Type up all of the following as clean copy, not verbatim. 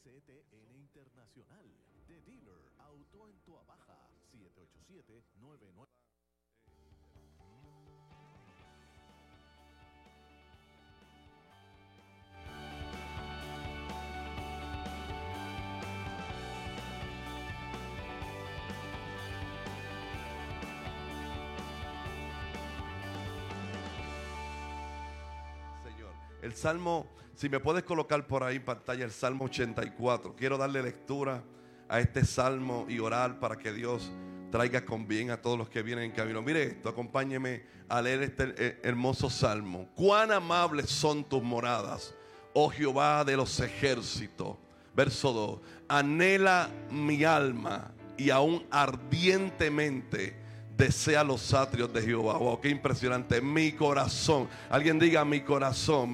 CTN Internacional, The Dealer, Auto en Tua Baja, 787-99. El Salmo, si me puedes colocar por ahí en pantalla el Salmo 84. Quiero darle lectura a este Salmo y orar para que Dios traiga con bien a todos los que vienen en camino. Mire esto, acompáñeme a leer este hermoso Salmo. Cuán amables son tus moradas, oh Jehová de los ejércitos. Verso 2. Anhela mi alma y aún ardientemente desea los atrios de Jehová. Wow, qué impresionante. Mi corazón, alguien diga mi corazón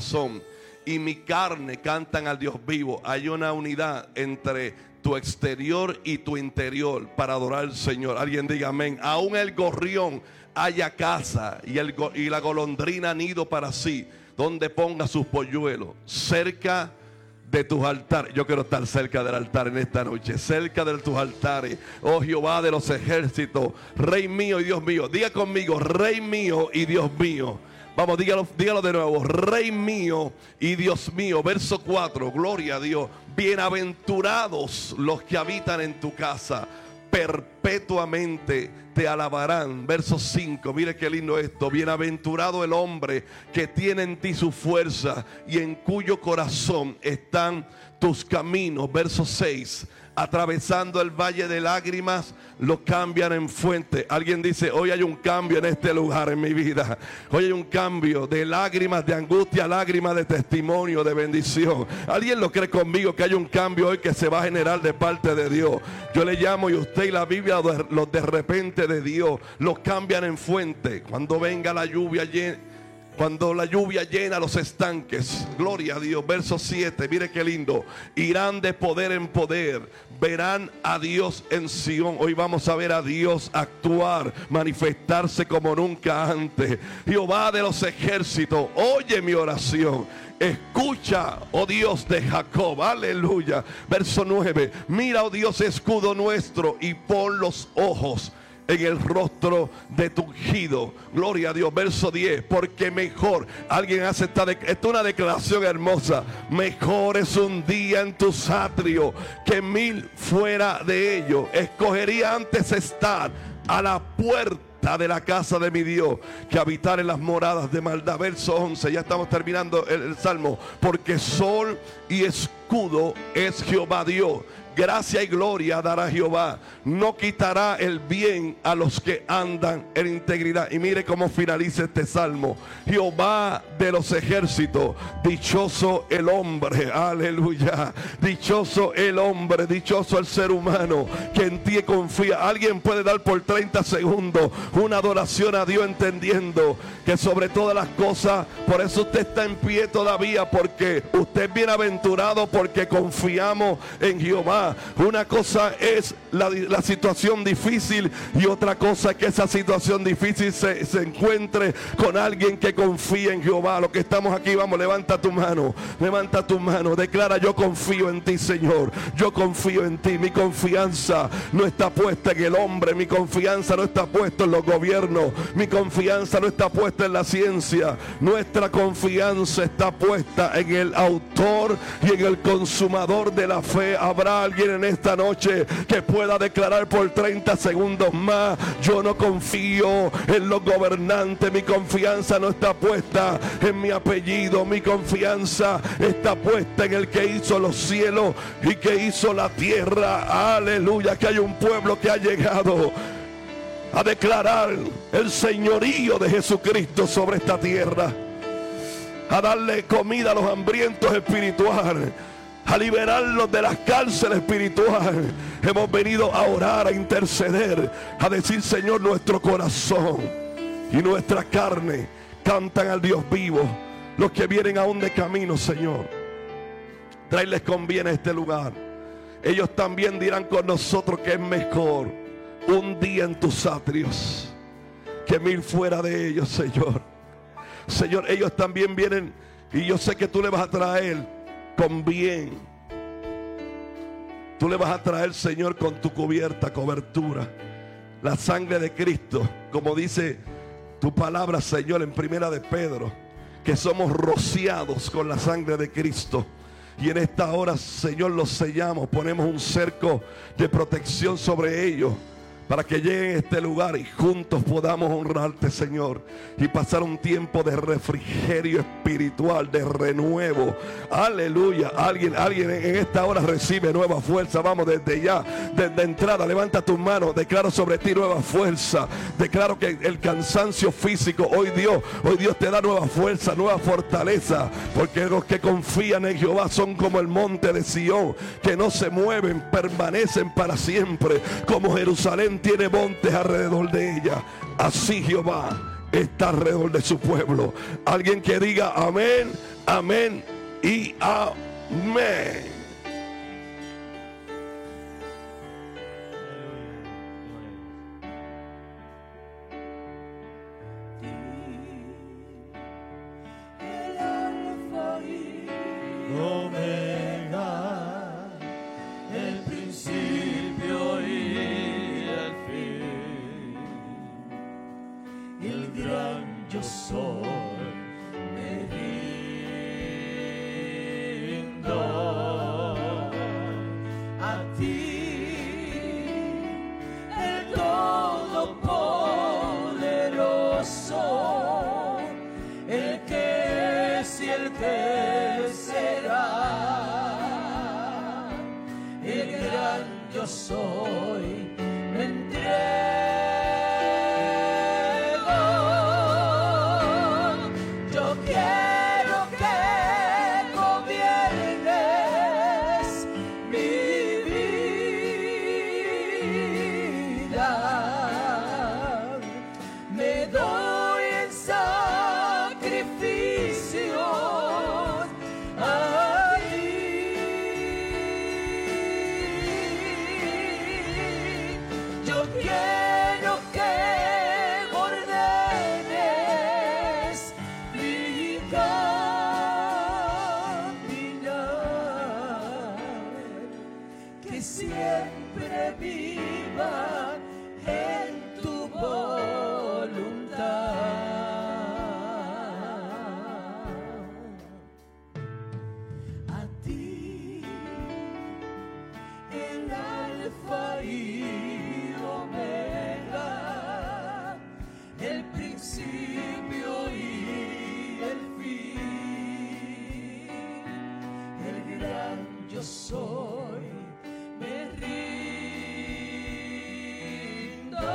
y mi carne cantan al Dios vivo. Hay una unidad entre tu exterior y tu interior para adorar al Señor. Alguien diga amén. Aún el gorrión haya casa y la golondrina nido para sí, donde ponga sus polluelos, cerca de tus altares. Yo quiero estar cerca del altar en esta noche, cerca de tus altares, oh Jehová de los ejércitos, Rey mío y Dios mío. Diga conmigo, Rey mío y Dios mío. Vamos, dígalo de nuevo, Rey mío y Dios mío. Verso 4, gloria a Dios. Bienaventurados los que habitan en tu casa, perpetuamente te alabarán. Verso 5, mire qué lindo esto. Bienaventurado el hombre que tiene en ti su fuerza y en cuyo corazón están tus caminos. Verso 6, atravesando el valle de lágrimas lo cambian en fuente. Alguien dice, hoy hay un cambio en este lugar en mi vida. Hoy hay un cambio de lágrimas de angustia, lágrimas de testimonio, de bendición. ¿Alguien lo cree conmigo que hay un cambio hoy que se va a generar de parte de Dios? Yo le llamo, y usted y la Biblia, los de repente de Dios, los cambian en fuente. Cuando venga la lluvia cuando la lluvia llena los estanques, gloria a Dios. Verso 7, mire qué lindo. Irán de poder en poder, verán a Dios en Sión. Hoy vamos a ver a Dios actuar, manifestarse como nunca antes. Jehová de los ejércitos, oye mi oración. Escucha, oh Dios de Jacob, aleluya. Verso 9, mira, oh Dios, escudo nuestro, y pon los ojos en el rostro de tu ungido. Gloria a Dios. Verso 10, porque mejor, alguien hace esta es una declaración hermosa. Mejor es un día en tus atrios que 1000 fuera de ellos. Escogería antes estar a la puerta de la casa de mi Dios que habitar en las moradas de maldad. Verso 11, ya estamos terminando el salmo. Porque sol y escudo es Jehová Dios. Gracia y gloria dará Jehová. No quitará el bien a los que andan en integridad. Y mire cómo finaliza este salmo. Jehová de los ejércitos, dichoso el hombre, aleluya. Dichoso el hombre, dichoso el ser humano que en ti confía. Alguien puede dar por 30 segundos una adoración a Dios, entendiendo que sobre todas las cosas, por eso usted está en pie todavía, porque usted es bienaventurado, porque confiamos en Jehová. Una cosa es la situación difícil, y otra cosa es que esa situación difícil se encuentre con alguien que confía en Jehová. Los que estamos aquí, vamos, levanta tu mano, declara: yo confío en ti, Señor, yo confío en ti. Mi confianza no está puesta en el hombre, mi confianza no está puesta en los gobiernos, mi confianza no está puesta en la ciencia. Nuestra confianza está puesta en el autor y en el consumador de la fe. Habrá alguien en esta noche que pueda declarar por 30 segundos más: yo no confío en los gobernantes, mi confianza no está puesta en mi apellido, mi confianza está puesta en el que hizo los cielos y que hizo la tierra. Aleluya, que hay un pueblo que ha llegado a declarar el señorío de Jesucristo sobre esta tierra, a darle comida a los hambrientos espirituales, a liberarlos de las cárceles espirituales. Hemos venido a orar, a interceder, a decir: Señor, nuestro corazón y nuestra carne cantan al Dios vivo. Los que vienen aún de camino, Señor, tráeles con bien a este lugar. Ellos también dirán con nosotros que es mejor un día en tus atrios que 1000 fuera de ellos, Señor. Señor, ellos también vienen, y yo sé que tú le vas a traer con bien Tú le vas a traer, Señor, con tu cubierta, cobertura, la sangre de Cristo, como dice tu palabra, Señor, en Primera de Pedro, que somos rociados con la sangre de Cristo. Y en esta hora, Señor, los sellamos, ponemos un cerco de protección sobre ellos, para que lleguen a este lugar y juntos podamos honrarte, Señor, y pasar un tiempo de refrigerio espiritual, de renuevo. Aleluya. Alguien en esta hora recibe nueva fuerza. Vamos, desde ya, desde entrada, levanta tus manos. Declaro sobre ti nueva fuerza. Declaro que el cansancio físico, hoy Dios te da nueva fuerza, nueva fortaleza, porque los que confían en Jehová son como el monte de Sión, que no se mueven, permanecen para siempre. Como Jerusalén tiene montes alrededor de ella, así Jehová está alrededor de su pueblo. Alguien que diga amén, amén y amén. El alfa y omega, el principio y el fin, el gran yo soy, me rindo a ti, el todopoderoso, el que es y el que será, el gran yo soy, me entrego. Yo quiero que gobiernes mi vida. Me doy en sacrificio a ti. Yo quiero que ordenes mi caminar, que siempre viva en tu voluntad. A ti, el alfa y omega, el principio y el fin, el gran yo soy, me rindo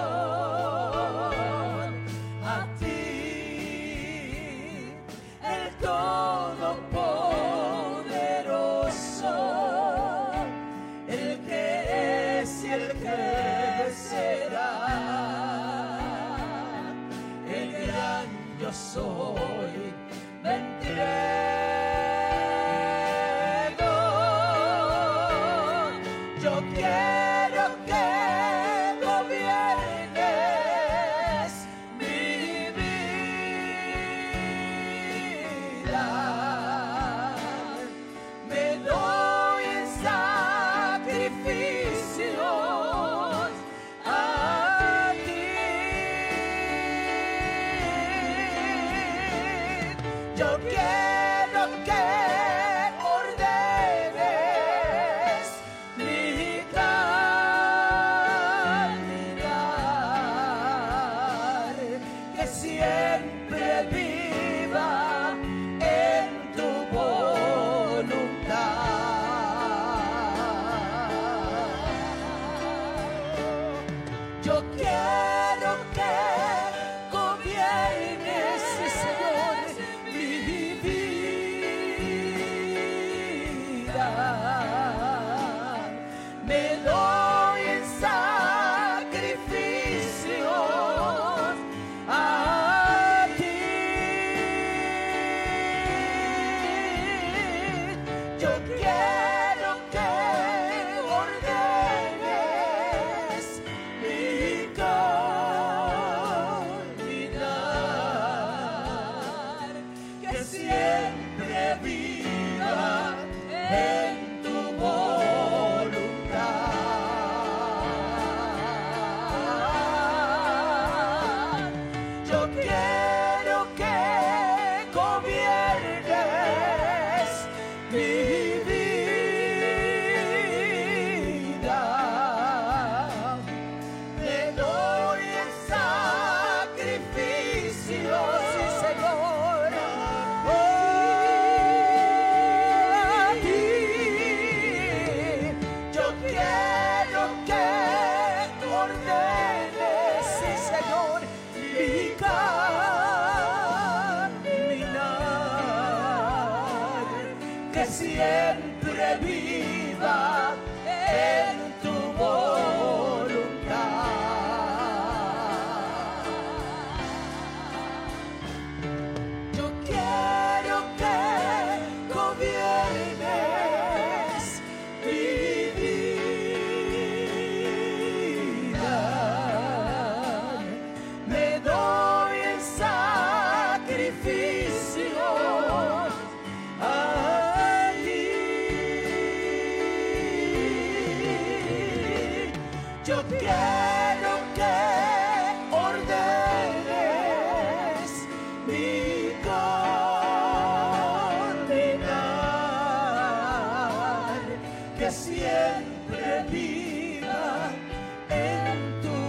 a ti, el todopoderoso, el que es y el que será, el gran yo soy, me entrego. Yo quiero que gobiernes mi vida. Me doy en sacrificio a ti. Yo quiero que ordenes mi caminar, que siempre viva en tu voluntad. Yo quiero que gobiernes, Señor, mi vida. Me doy en sacrificio a ti. Yo quiero que ordenes mi caminar, que siempre viva en tu voluntad. que siempre viva en tu voluntad. Yo quiero que gobiernes mi vida. Me doy en sacrificio a ti. Yo quiero que ordenes mi caminar, que siempre viva en tu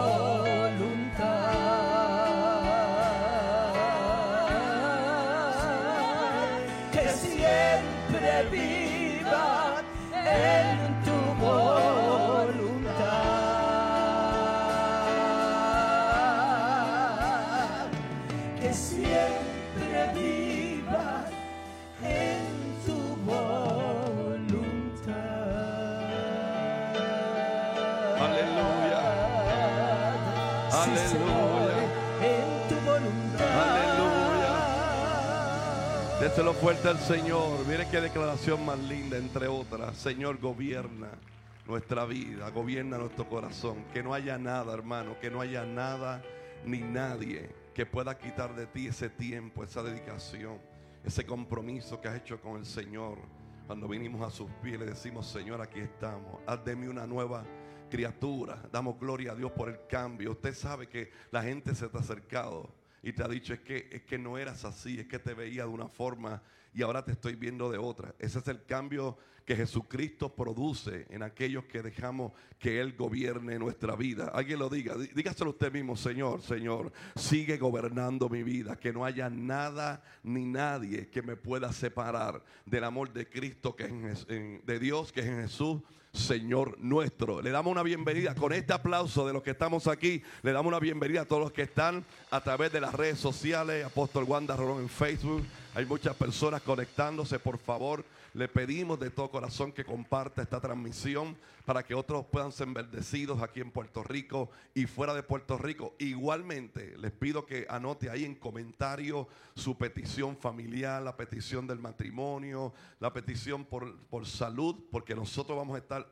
voluntad, que siempre viva en tu voluntad, que siempre viva en tu voluntad. Aleluya. Sí, Aleluya. Señor, en tu voluntad. Aleluya. Déselo fuerte al Señor. Mire qué declaración más linda, entre otras. Señor, gobierna nuestra vida, gobierna nuestro corazón. Que no haya nada, hermano, que no haya nada ni nadie que pueda quitar de ti ese tiempo, esa dedicación, ese compromiso que has hecho con el Señor. Cuando vinimos a sus pies le decimos: Señor, aquí estamos, haz de mí una nueva criatura. Damos gloria a Dios por el cambio. Usted sabe que la gente se te ha acercado y te ha dicho: es que no eras así, es que te veía de una forma y ahora te estoy viendo de otra. Ese es el cambio que Jesucristo produce en aquellos que dejamos que Él gobierne nuestra vida. Alguien lo diga, dígaselo usted mismo: Señor, Señor, sigue gobernando mi vida, que no haya nada ni nadie que me pueda separar del amor de Cristo, que es de Dios, que es en Jesús, Señor nuestro. Le damos una bienvenida con este aplauso de los que estamos aquí. Le damos una bienvenida a todos los que están a través de las redes sociales. Apóstol Wanda Rolón en Facebook. Hay muchas personas conectándose. Por favor, le pedimos de todo corazón que comparta esta transmisión para que otros puedan ser bendecidos aquí en Puerto Rico y fuera de Puerto Rico. Igualmente, les pido que anote ahí en comentario su petición familiar, la petición del matrimonio, la petición por salud, porque nosotros vamos a estar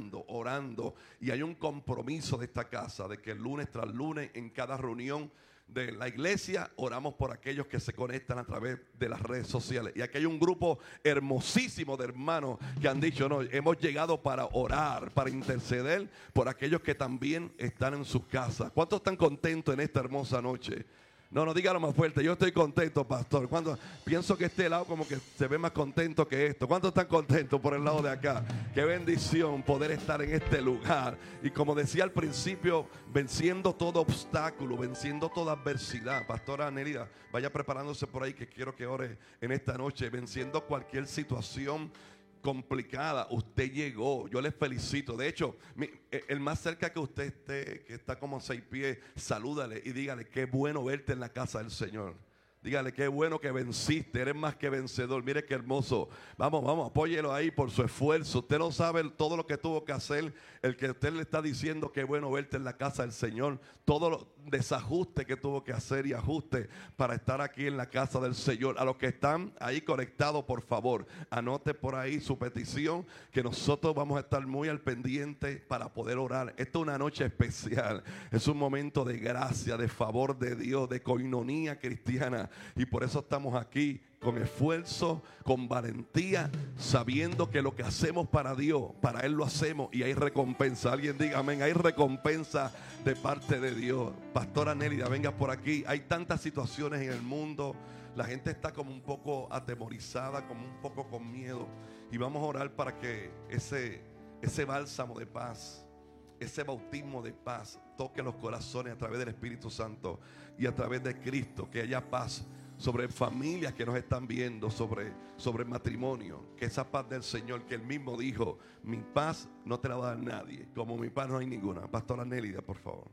orando. Y hay un compromiso de esta casa de que lunes tras lunes, en cada reunión de la iglesia, oramos por aquellos que se conectan a través de las redes sociales. Y aquí hay un grupo hermosísimo de hermanos que han dicho: no, hemos llegado para orar, para interceder por aquellos que también están en sus casas. ¿Cuántos están contentos en esta hermosa noche? No, dígalo más fuerte: yo estoy contento, pastor. Cuando pienso que este lado como que se ve más contento que esto. ¿Cuántos están contentos por el lado de acá? Qué bendición poder estar en este lugar. Y como decía al principio, venciendo todo obstáculo, venciendo toda adversidad. Pastora Nélida, vaya preparándose por ahí, que quiero que ore en esta noche. Venciendo cualquier situación complicada, usted llegó. Yo les felicito. De hecho, el más cerca que usted esté, que está como a 6 pies, salúdale y dígale: qué bueno verte en la casa del Señor. Dígale: qué bueno que venciste, eres más que vencedor. Mire qué hermoso. Vamos, apóyelo ahí por su esfuerzo. Usted no sabe todo lo que tuvo que hacer. El que usted le está diciendo: qué bueno verte en la casa del Señor. Todo los desajustes que tuvo que hacer y ajustes para estar aquí en la casa del Señor. A los que están ahí conectados, por favor, anote por ahí su petición, que nosotros vamos a estar muy al pendiente para poder orar. Esta es una noche especial. Es un momento de gracia, de favor de Dios, de coinonía cristiana. Y por eso estamos aquí con esfuerzo, con valentía, sabiendo que lo que hacemos para Dios, para Él lo hacemos y hay recompensa. Alguien diga amén. Hay recompensa de parte de Dios. Pastora Nélida, venga por aquí. Hay tantas situaciones en el mundo. La gente está como un poco atemorizada, como un poco con miedo. Y vamos a orar para que ese bálsamo de paz, ese bautismo de paz toque los corazones a través del Espíritu Santo y a través de Cristo. Que haya paz sobre familias que nos están viendo, sobre matrimonio. Que esa paz del Señor, que Él mismo dijo: mi paz no te la va a dar nadie, como mi paz no hay ninguna. Pastora Nélida, por favor.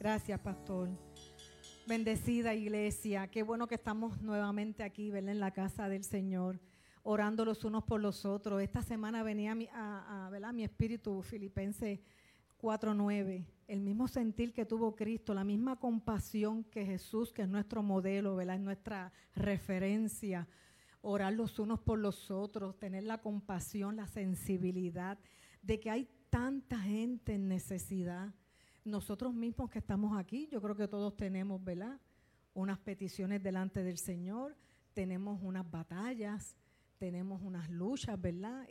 Gracias, pastor. Bendecida iglesia. Qué bueno que estamos nuevamente aquí, ¿verdad? En la casa del Señor, orando los unos por los otros. Esta semana venía ¿verdad? Mi espíritu, Filipenses 4:9. El mismo sentir que tuvo Cristo, la misma compasión que Jesús, que es nuestro modelo, ¿verdad? Es nuestra referencia. Orar los unos por los otros, tener la compasión, la sensibilidad de que hay tanta gente en necesidad. Nosotros mismos que estamos aquí, yo creo que todos tenemos, ¿verdad? Unas peticiones delante del Señor, tenemos unas batallas, tenemos unas luchas, ¿verdad?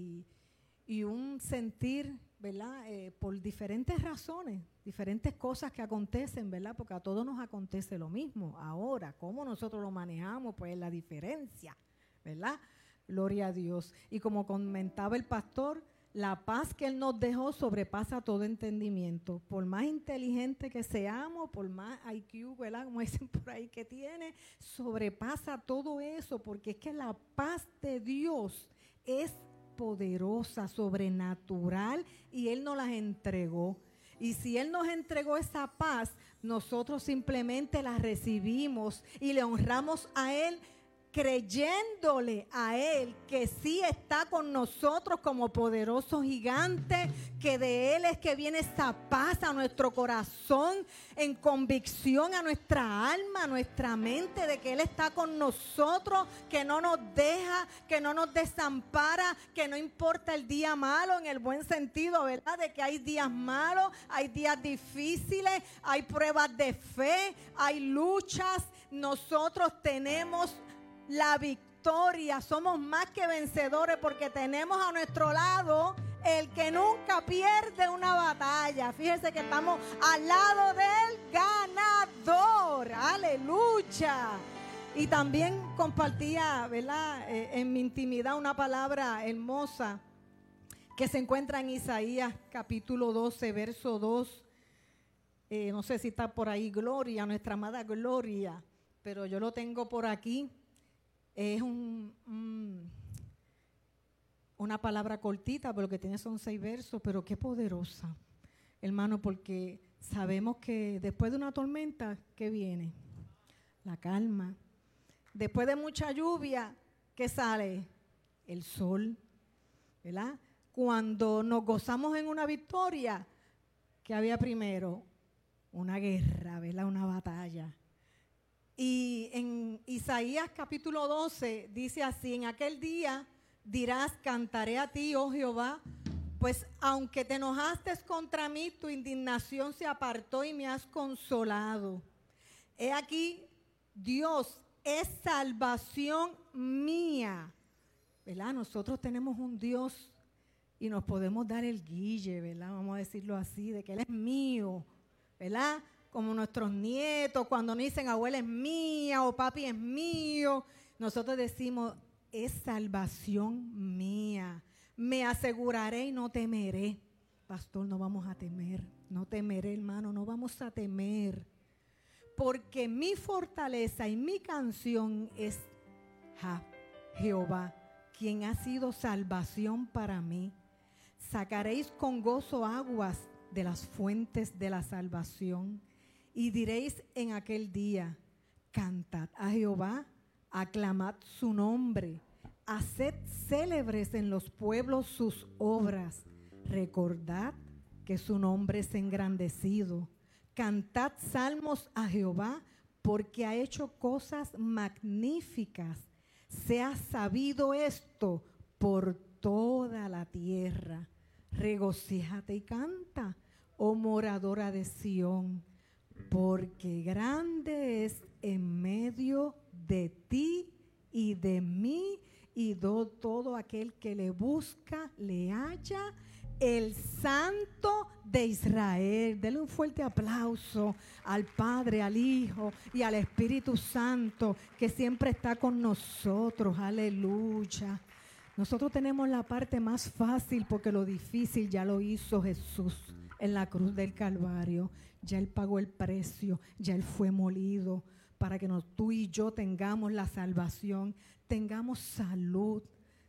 Y un sentir, ¿verdad? Por diferentes razones, diferentes cosas que acontecen, ¿verdad? Porque a todos nos acontece lo mismo. Ahora, ¿cómo nosotros lo manejamos? Pues la diferencia, ¿verdad? Gloria a Dios. Y como comentaba el pastor, la paz que Él nos dejó sobrepasa todo entendimiento. Por más inteligente que seamos, por más IQ, ¿verdad? Como dicen por ahí que tiene, sobrepasa todo eso, porque es que la paz de Dios es poderosa, sobrenatural, y Él nos las entregó. Y si Él nos entregó esa paz, nosotros simplemente la recibimos y le honramos a Él, creyéndole a Él que sí está con nosotros como poderoso gigante, que de Él es que viene esa paz a nuestro corazón, en convicción a nuestra alma, a nuestra mente, de que Él está con nosotros, que no nos deja, que no nos desampara, que no importa el día malo, en el buen sentido, ¿verdad? De que hay días malos, hay días difíciles, hay pruebas de fe, hay luchas. Nosotros tenemos la victoria, somos más que vencedores porque tenemos a nuestro lado el que nunca pierde una batalla. Fíjense que estamos al lado del ganador. Aleluya. Y también compartía, ¿verdad? En mi intimidad una palabra hermosa que se encuentra en Isaías capítulo 12, verso 2. No sé si está por ahí Gloria, nuestra amada Gloria, pero yo lo tengo por aquí. Es una palabra cortita, pero lo que tiene son 6 versos, pero qué poderosa, hermano, porque sabemos que después de una tormenta, ¿qué viene? La calma. Después de mucha lluvia, ¿qué sale? El sol, ¿verdad? Cuando nos gozamos en una victoria, ¿qué había primero? Una guerra, ¿verdad? Una batalla. Y en Isaías capítulo 12 dice así: en aquel día dirás, cantaré a ti, oh Jehová, pues aunque te enojaste contra mí, tu indignación se apartó y me has consolado. He aquí, Dios es salvación mía, ¿verdad? Nosotros tenemos un Dios y nos podemos dar el guille, ¿verdad? Vamos a decirlo así, de que Él es mío, ¿verdad? Como nuestros nietos, cuando nos dicen abuela es mía o papi es mío, nosotros decimos, es salvación mía. Me aseguraré y no temeré. Pastor, no vamos a temer, no temeré, hermano, no vamos a temer. Porque mi fortaleza y mi canción es Jehová, quien ha sido salvación para mí. Sacaréis con gozo aguas de las fuentes de la salvación. Y diréis en aquel día, cantad a Jehová, aclamad su nombre, haced célebres en los pueblos sus obras, recordad que su nombre es engrandecido, cantad salmos a Jehová, porque ha hecho cosas magníficas, sea sabido esto por toda la tierra. Regocíjate y canta, oh moradora de Sión, porque grande es en medio de ti y de mí, y todo aquel que le busca le halla, el Santo de Israel. Denle un fuerte aplauso al Padre, al Hijo y al Espíritu Santo, que siempre está con nosotros. Aleluya. Nosotros tenemos la parte más fácil porque lo difícil ya lo hizo Jesús en la cruz del Calvario. Ya Él pagó el precio, ya Él fue molido para que tú y yo tengamos la salvación, tengamos salud,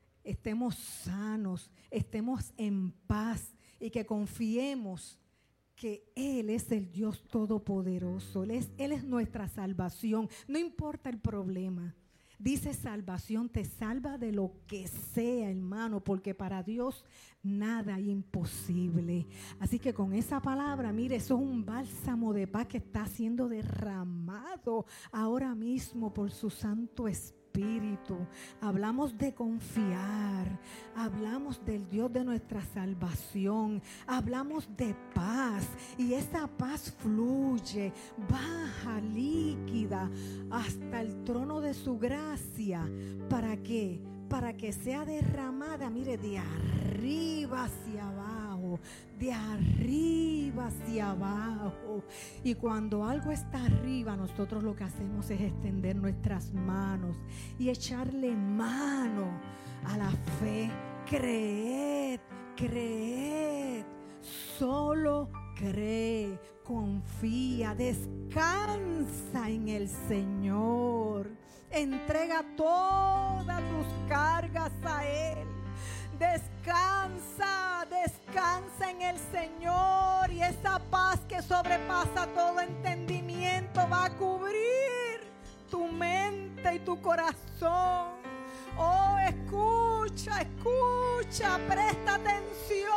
estemos sanos, estemos en paz y que confiemos que Él es el Dios Todopoderoso. Él es nuestra salvación. No importa el problema. Dice salvación, te salva de lo que sea, hermano, porque para Dios nada es imposible. Así que con esa palabra, mire, eso es un bálsamo de paz que está siendo derramado ahora mismo por su Santo Espíritu. Hablamos de confiar, hablamos del Dios de nuestra salvación, hablamos de paz, y esa paz fluye, baja, líquida hasta el trono de su gracia. ¿Para qué? Para que sea derramada, mire, de arriba hacia abajo, de arriba hacia abajo. Y cuando algo está arriba, nosotros lo que hacemos es extender nuestras manos y echarle mano a la fe. Creed, creed, solo cree, confía, descansa en el Señor. Entrega todas tus cargas a Él. Descansa, descansa en el Señor, y esa paz que sobrepasa todo entendimiento va a cubrir tu mente y tu corazón. Oh, escucha, escucha, presta atención.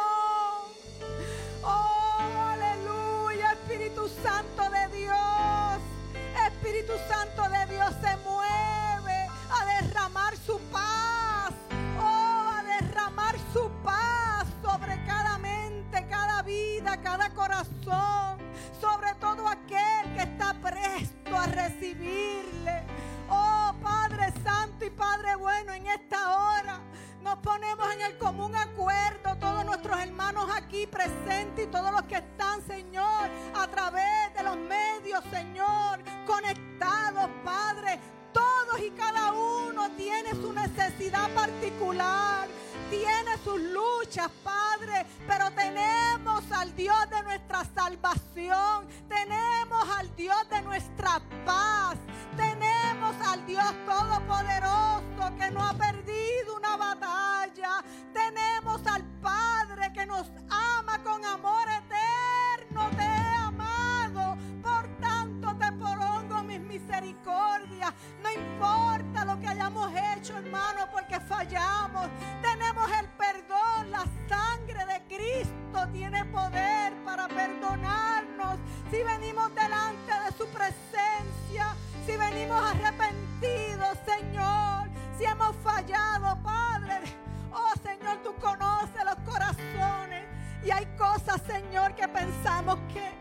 Oh, aleluya, Espíritu Santo de Dios. Espíritu Santo de Dios se mueve a derramar su paz. Oh, a derramar su paz sobre cada mente, cada vida, cada corazón, sobre todo aquel que está presto a recibirle. Oh, Padre Santo y Padre bueno, en esta hora nos ponemos en el común acuerdo, todos nuestros hermanos aquí presentes y todos los que están, Señor, a través de los medios, Señor, conectados, Padre. Todos y cada uno tiene su necesidad particular, tiene sus luchas, Padre, pero tenemos al Dios de nuestra salvación, tenemos al Dios de nuestra paz, tenemos al Dios Todopoderoso que no ha perdido una batalla, tenemos al Padre que nos ama con amor eterno. Te he amado, por tanto te prolongo mis misericordias. No importa lo que hayamos hecho, hermano, porque fallamos, tenemos el perdón. La sangre de Cristo tiene poder para perdonarnos. Si venimos delante de su presencia, si venimos arrepentidos, Señor, si hemos fallado, Padre, oh Señor, tú conoces los corazones, y hay cosas, Señor, que pensamos que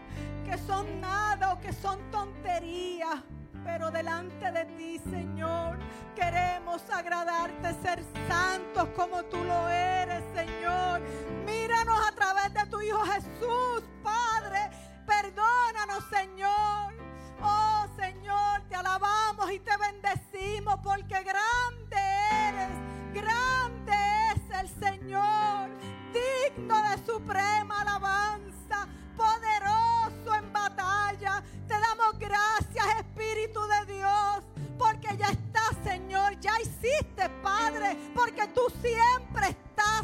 son nada o que son tonterías, pero delante de ti, Señor, queremos agradarte, ser santos como tú lo eres, Señor. Míranos a través de tu Hijo Jesús, Padre, perdónanos, Señor. Oh, Señor, te alabamos y te bendecimos, porque grande eres, grande es el Señor, digno de suprema alabanza, poderoso en batalla. Te damos gracias, Espíritu de Dios, porque ya estás, Señor, ya hiciste, Padre, porque tú siempre estás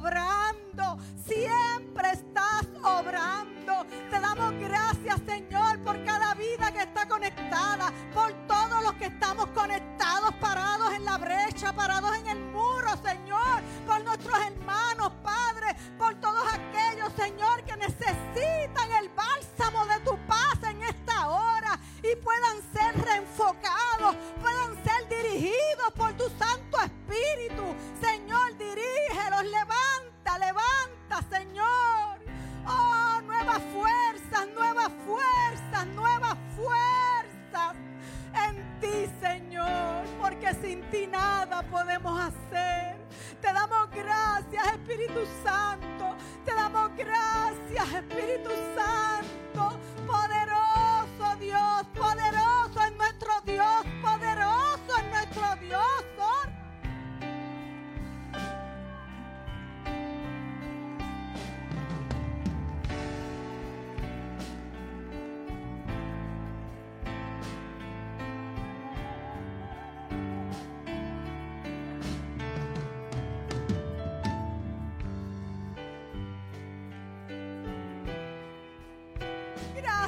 obrando, siempre estás obrando. Te damos gracias, Señor, por cada vida que está conectada, por todos los que estamos conectados, parados en la brecha, parados en el muro, Señor, por nuestros hermanos, Padre, por todos aquellos, Señor, que necesitan el bálsamo de tu paz en esta hora y puedan ser reenfocados, puedan ser dirigidos por tu Santo Espíritu. Señor, dirígelos, levanta, levanta, Señor. Oh, nuevas fuerzas, nuevas fuerzas, nuevas fuerzas en ti, Señor, porque sin ti nada podemos hacer. Te damos gracias, Espíritu Santo. Te damos gracias, Espíritu Santo. Poderoso Dios, poderoso es nuestro Dios, poderoso es nuestro Dios.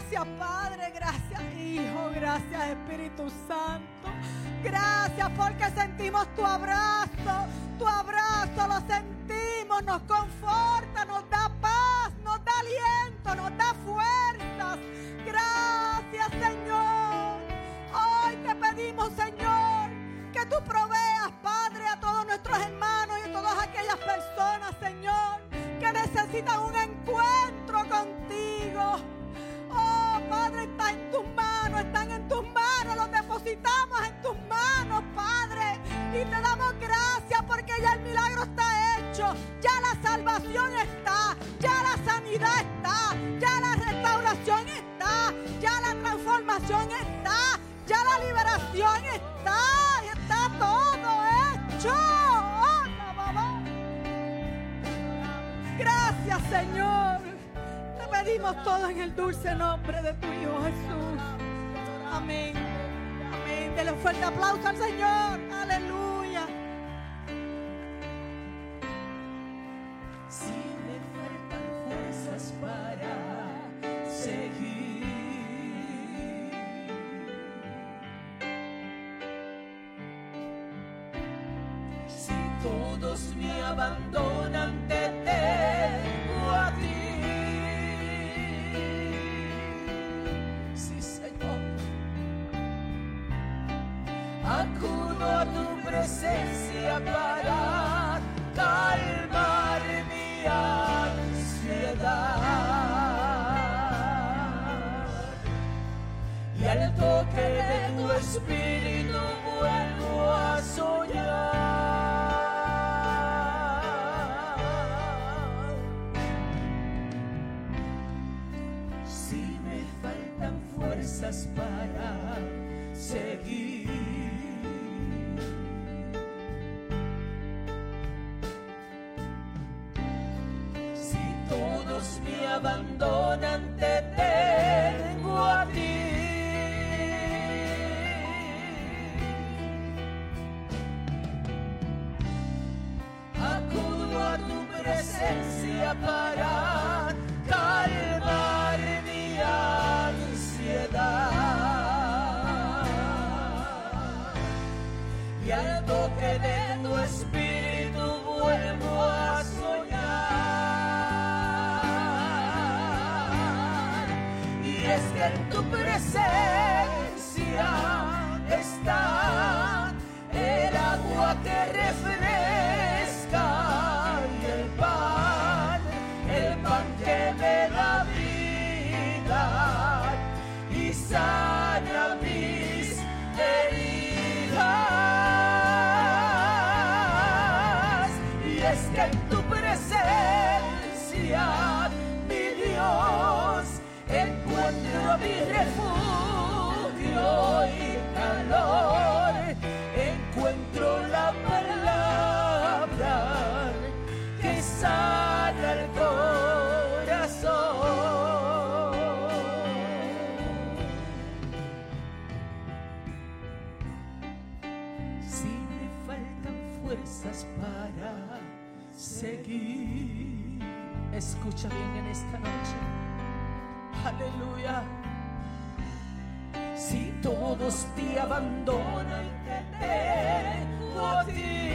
Gracias, Padre, gracias, Hijo, gracias, Espíritu Santo. Gracias porque sentimos tu abrazo lo sentimos, nos conforta, nos da paz, nos da aliento, nos da fuerzas. Gracias, Señor. Hoy te pedimos, Señor, que tú proveas, Padre, a todos nuestros hermanos y a todas aquellas personas, Señor, que necesitan un encuentro contigo. Oh, Padre, están en tus manos, los depositamos en tus manos, Padre, y te damos gracias porque ya el milagro está hecho, ya la salvación está, ya la sanidad está, ya la restauración está, ya la transformación está, ya la liberación está todo hecho. Oh, mamá. Gracias, Señor. Te pedimos todo en el dulce nombre de tu Hijo Jesús. Amén. Amén. Dele un fuerte aplauso al Señor. Aleluya. Si me faltan fuerzas para seguir, si todos me abandonan, te tengo a ti. Sí, Señor. Acudo a tu presencia para calmar mi ansiedad, y al toque de tu espíritu vuelvo a soñar. Si me faltan fuerzas para seguir, me abandonan, te tengo a ti. Acudo a tu presencia para calmar mi ansiedad, y al toque de tu espíritu vuelvo a soñar. Es que en tu presencia está el agua que refresca, y el pan que me da vida y sana mis heridas. Y es que en tu presencia, mi Dios, encuentro mi refugio y calor, encuentro la palabra que sana el corazón. Si me faltan fuerzas para seguir, escucha bien en esta noche. Aleluya. Si todos te abandonan, te tengo a ti.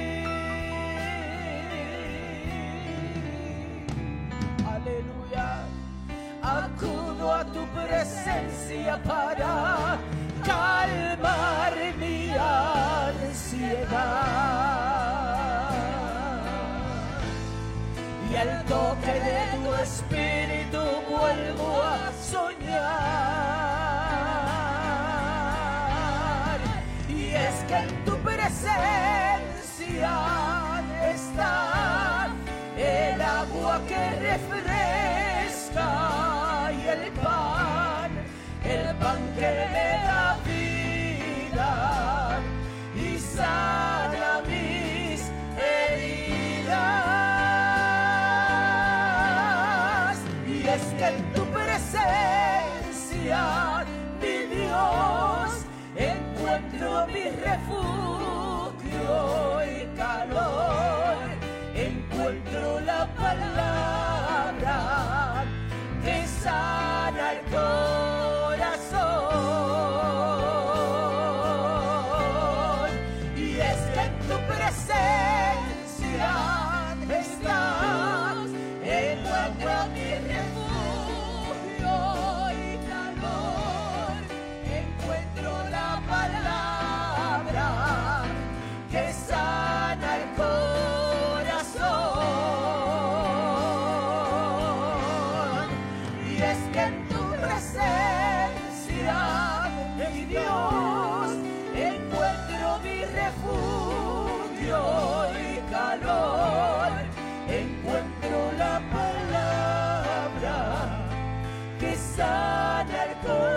Aleluya. Acudo a tu presencia para calmar mi ansiedad, y al toque de tu espíritu vuelvo a soñar. Y es que en tu presencia está el agua que refresca, y el pan que me da vida y sana mis heridas. Y es que en tu presencia, mi Dios, encuentro mi refugio y calor, encuentro la palabra que sana el corazón. encuentro mi refugio y calor, encuentro la palabra que sana el corazón. Y es que en tu presencia, mi Dios, encuentro mi refugio y calor, encuentro la palabra que sana el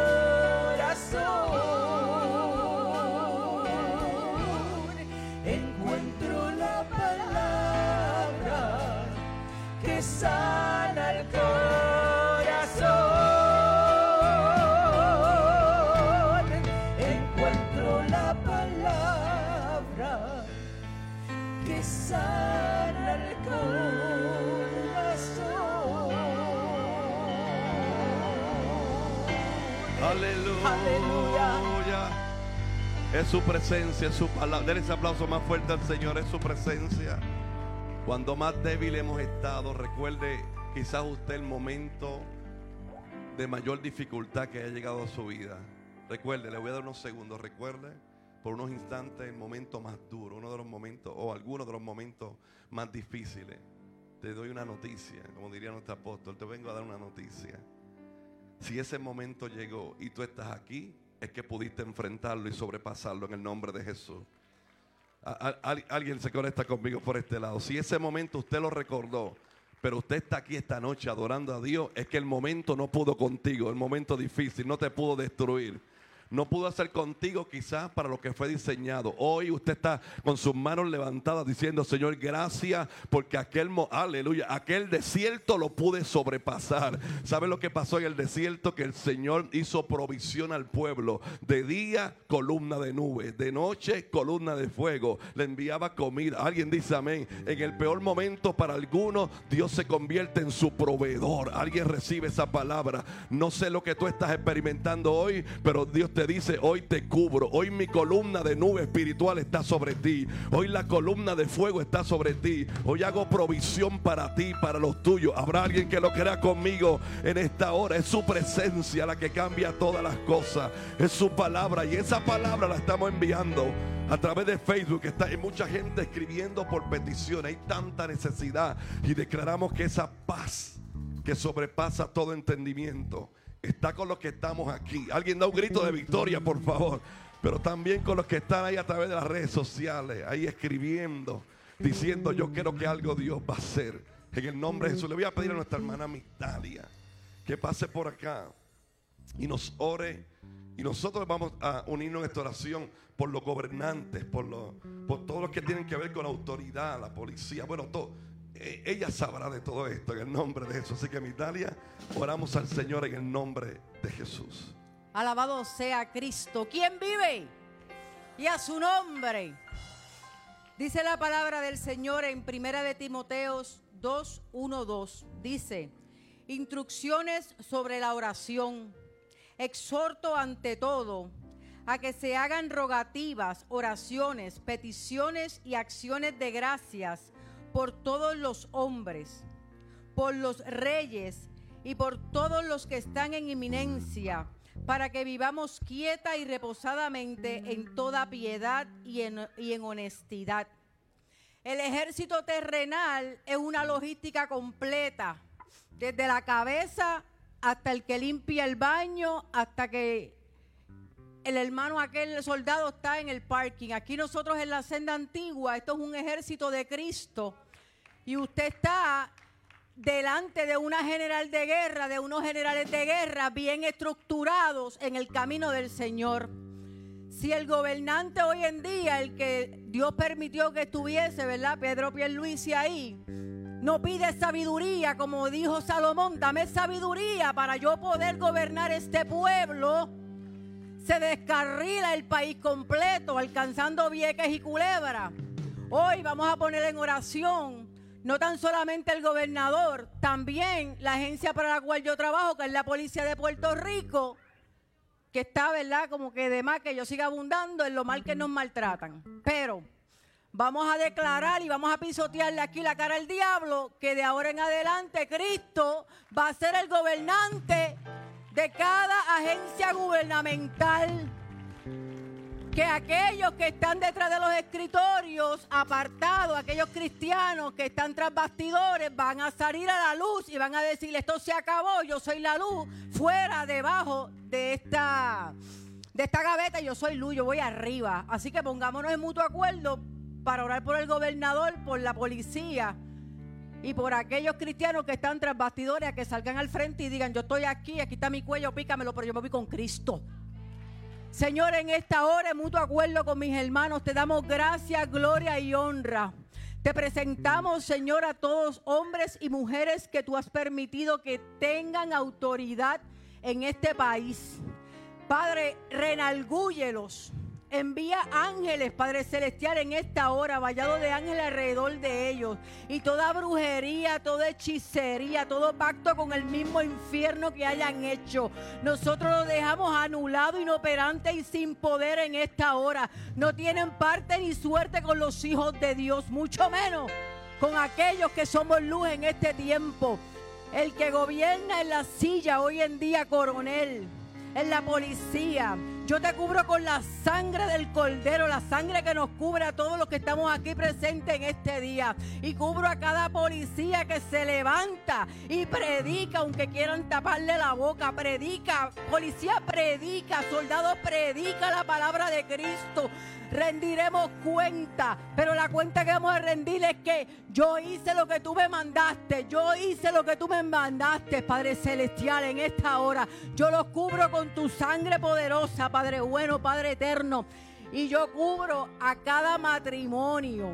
corazón. Encuentro la palabra que sana el corazón. Encuentro la palabra que sana el corazón. Aleluya. Es su presencia, es su palabra. Denle ese aplauso más fuerte al Señor, es su presencia. Cuando más débil hemos estado, recuerde quizás usted el momento de mayor dificultad que haya llegado a su vida. Recuerde, le voy a dar unos segundos, recuerde por unos instantes el momento más duro, uno de los momentos o algunos de los momentos más difíciles. Te doy una noticia, como diría nuestro apóstol, te vengo a dar una noticia. Si ese momento llegó y tú estás aquí, es que pudiste enfrentarlo y sobrepasarlo en el nombre de Jesús. Alguien se conecta conmigo por este lado. Si ese momento usted lo recordó, pero usted está aquí esta noche adorando a Dios, es que el momento no pudo contigo, el momento difícil no te pudo destruir. No pudo hacer contigo quizás para lo que fue diseñado. Hoy usted está con sus manos levantadas diciendo: Señor, gracias porque aleluya, aquel desierto lo pude sobrepasar. ¿Sabe lo que pasó en el desierto? Que el Señor hizo provisión al pueblo. De día, columna de nube. De noche, columna de fuego. Le enviaba comida. Alguien dice amén. En el peor momento para algunos, Dios se convierte en su proveedor. Alguien recibe esa palabra. No sé lo que tú estás experimentando hoy, pero Dios te dice: hoy te cubro, hoy mi columna de nube espiritual está sobre ti, hoy la columna de fuego está sobre ti, hoy hago provisión para ti, para los tuyos. Habrá alguien que lo crea conmigo en esta hora. Es su presencia la que cambia todas las cosas, es su palabra, y esa palabra la estamos enviando a través de Facebook. Hay mucha gente escribiendo por petición, hay tanta necesidad, y declaramos que esa paz que sobrepasa todo entendimiento está con los que estamos aquí. Alguien da un grito de victoria, por favor. Pero también con los que están ahí a través de las redes sociales, ahí escribiendo, diciendo: yo quiero que algo Dios va a hacer. En el nombre de Jesús, le voy a pedir a nuestra hermana Migdalia que pase por acá y nos ore. Y nosotros vamos a unirnos en esta oración por los gobernantes, por todos los que tienen que ver con la autoridad, la policía, bueno, todo. Ella sabrá de todo esto en el nombre de Jesús. Así que, Migdalia, oramos al Señor en el nombre de Jesús. Alabado sea Cristo. ¿Quién vive? Y a su nombre. Dice la palabra del Señor en Primera de Timoteos 2:1-2. Dice: instrucciones sobre la oración. Exhorto ante todo a que se hagan rogativas, oraciones, peticiones y acciones de gracias por todos los hombres, por los reyes y por todos los que están en eminencia, para que vivamos quieta y reposadamente en toda piedad y en honestidad. El ejército terrenal es una logística completa, desde la cabeza hasta el que limpia el baño, hasta que el hermano aquel soldado está en el parking. Aquí nosotros en la senda antigua, esto es un ejército de Cristo, y usted está delante de una general de guerra, de unos generales de guerra bien estructurados en el camino del Señor. Si el gobernante hoy en día, el que Dios permitió que estuviese, ¿verdad?, Pedro Pierluisi ahí, no pide sabiduría, como dijo Salomón: dame sabiduría para yo poder gobernar este pueblo, se descarrila el país completo, alcanzando Vieques y Culebra. Hoy vamos a poner en oración no tan solamente el gobernador, también la agencia para la cual yo trabajo, que es la Policía de Puerto Rico, que está, ¿verdad?, como que de más que yo siga abundando en lo mal que nos maltratan. Pero vamos a declarar y vamos a pisotearle aquí la cara al diablo que de ahora en adelante Cristo va a ser el gobernante de cada agencia gubernamental. Que aquellos que están detrás de los escritorios, apartados, aquellos cristianos que están tras bastidores, van a salir a la luz y van a decir: esto se acabó, yo soy la luz, fuera, debajo de esta gaveta, yo soy luz, yo voy arriba. Así que pongámonos en mutuo acuerdo para orar por el gobernador, por la policía y por aquellos cristianos que están tras bastidores, a que salgan al frente y digan: yo estoy aquí, aquí está mi cuello, pícamelo, pero yo me voy con Cristo. Señor, en esta hora, en mutuo acuerdo con mis hermanos, te damos gracias, gloria y honra. Te presentamos, Señor, a todos hombres y mujeres que tú has permitido que tengan autoridad en este país. Padre, renalgúyelos. Envía ángeles, Padre Celestial, en esta hora, vallado de ángeles alrededor de ellos. Y toda brujería, toda hechicería, todo pacto con el mismo infierno que hayan hecho, nosotros lo dejamos anulado, inoperante y sin poder en esta hora. No tienen parte ni suerte con los hijos de Dios, mucho menos con aquellos que somos luz en este tiempo. El que gobierna en la silla hoy en día, coronel, en la policía, yo te cubro con la sangre del Cordero, la sangre que nos cubre a todos los que estamos aquí presentes en este día. Y cubro a cada policía que se levanta y predica, aunque quieran taparle la boca. Predica, policía predica, soldado predica la palabra de Cristo. Rendiremos cuenta, pero la cuenta que vamos a rendir es que yo hice lo que tú me mandaste, yo hice lo que tú me mandaste, Padre Celestial, en esta hora. Yo los cubro con tu sangre poderosa, Padre bueno, Padre eterno, y yo cubro a cada matrimonio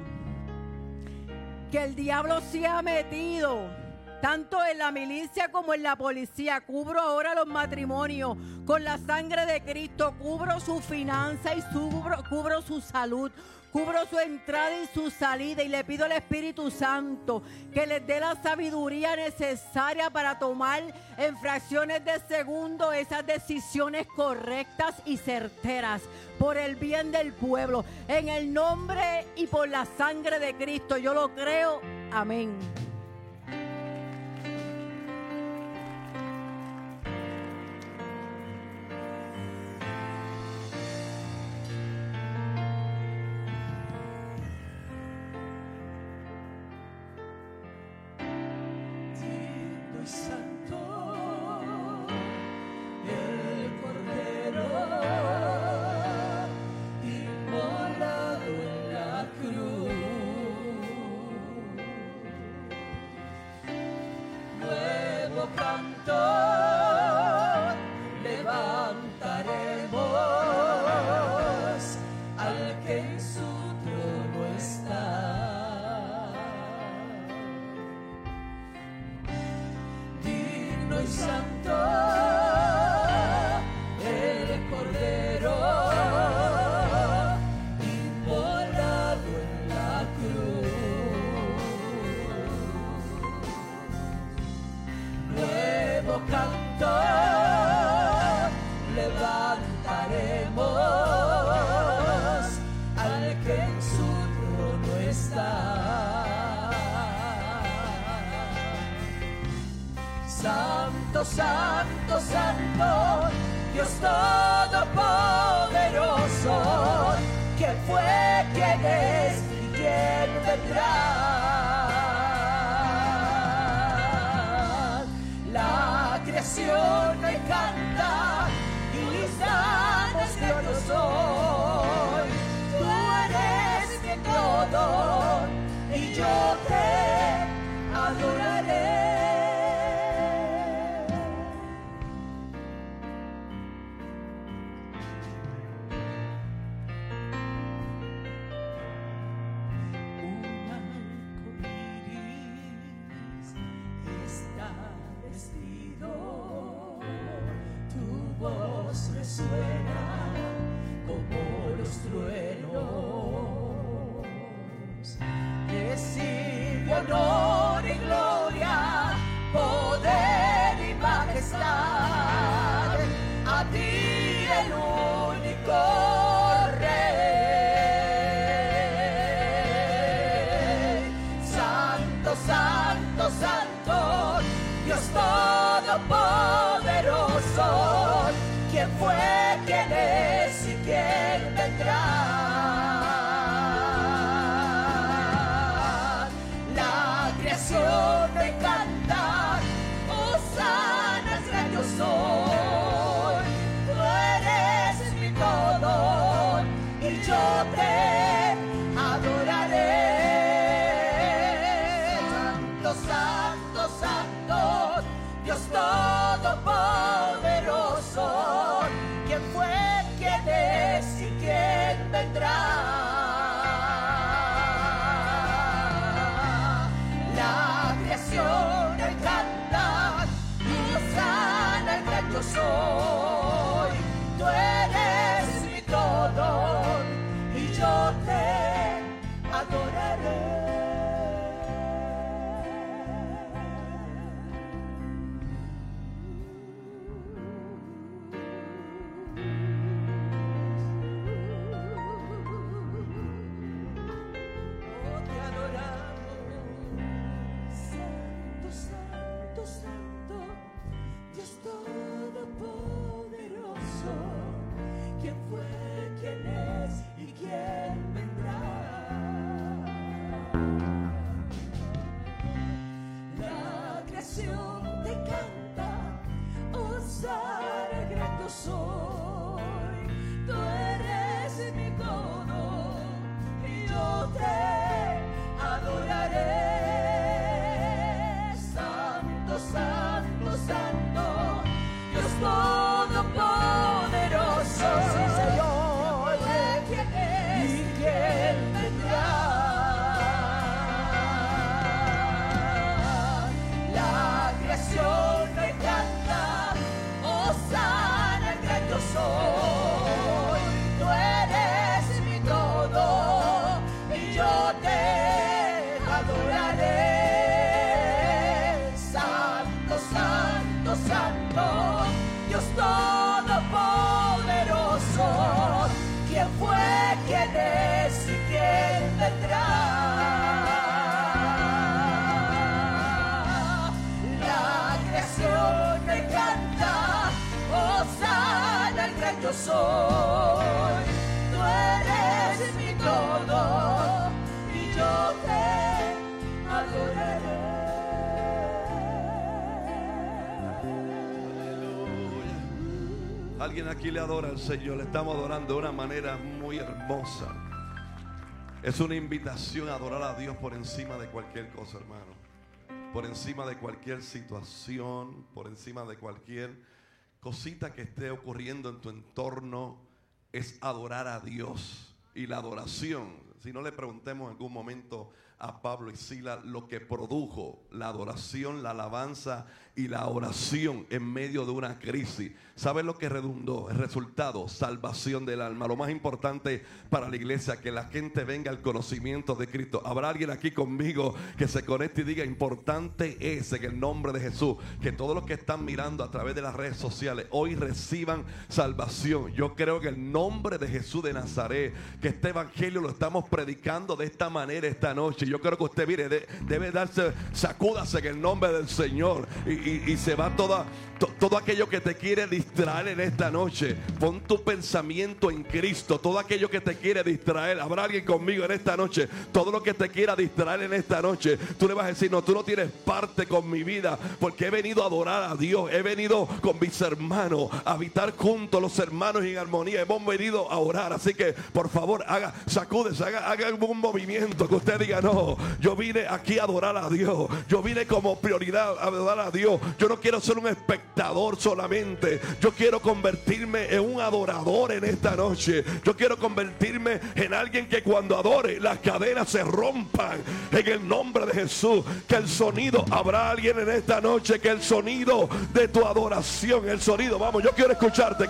que el diablo se ha metido, tanto en la milicia como en la policía. Cubro ahora los matrimonios con la sangre de Cristo. Cubro su finanza y cubro su salud. Cubro su entrada y su salida. Y le pido al Espíritu Santo que les dé la sabiduría necesaria para tomar en fracciones de segundo esas decisiones correctas y certeras por el bien del pueblo. En el nombre y por la sangre de Cristo. Yo lo creo. Amén. Santo, Santo, Santo, Dios Todopoderoso, ¿quién fue, quién es y quién vendrá? La creación hoy canta y danos gloriosos hoy. Tú eres mi todo y yo te adoraré. todopoderoso, ¿quién fue, quién es y quién vendrá? La creación de cantar, hosana al gran yo soy. Tú eres mi todo y yo te adoraré. Santo, santo, santo, Dios todopoderoso, ¿quién fue, quién es y quién vendrá? La creación le canta, hosana al gran yo soy. Tú eres mi todo y yo te adoraré. Te adoramos, santo, santo, santo, Dios todopoderoso, ¿quién fue, quién es y quién vendrá? La creación te canta, hosana al gran yo soy. Tú eres mi todo y yo te adoraré. Santo, santo, santo, Dios todopoderoso, sí, Señor, ¿quién es y quién vendrá? La creación me canta, hosana al gran yo soy. Tú eres mi todo y yo te adoraré. Santo, santo, santo, Dios todopoderoso, ¿quién fue, quién es y quién vendrá? La creación me canta, hosana al gran yo soy. Tú eres mi todo y yo te adoraré. Alguien aquí le adora al Señor. Le estamos adorando de una manera muy hermosa. Es una invitación a adorar a Dios por encima de cualquier cosa, hermano. Por encima de cualquier situación, por encima de cualquier cosita que esté ocurriendo en tu entorno, es adorar a Dios. Y la adoración, si no le preguntemos en algún momento a Pablo y Silas lo que produjo la adoración, la alabanza y la oración en medio de una crisis. ¿Sabes lo que redundó? El resultado, salvación del alma. Lo más importante para la iglesia, que la gente venga al conocimiento de Cristo. Habrá alguien aquí conmigo que se conecte y diga: importante es, en el nombre de Jesús, que todos los que están mirando a través de las redes sociales hoy reciban salvación. Yo creo que el nombre de Jesús de Nazaret, que este evangelio lo estamos predicando de esta manera esta noche. Yo creo que usted, mire, debe darse, sacúdase en el nombre del Señor y se va todo aquello que te quiere distraer en esta noche. Pon tu pensamiento en Cristo. Todo aquello que te quiere distraer. Habrá alguien conmigo en esta noche. Todo lo que te quiera distraer en esta noche, tú le vas a decir: no, tú no tienes parte con mi vida, porque he venido a adorar a Dios. He venido con mis hermanos a habitar juntos, los hermanos en armonía. Hemos venido a orar. Así que por favor, sacúdese, haga un movimiento que usted diga: no, yo vine aquí a adorar a Dios. Yo vine como prioridad a adorar a Dios. Yo no quiero ser un espectador solamente. Yo quiero convertirme en un adorador en esta noche. Yo quiero convertirme en alguien que cuando adore las cadenas se rompan en el nombre de Jesús. Que el sonido, habrá alguien en esta noche que el sonido de tu adoración, el sonido, vamos, yo quiero escucharte,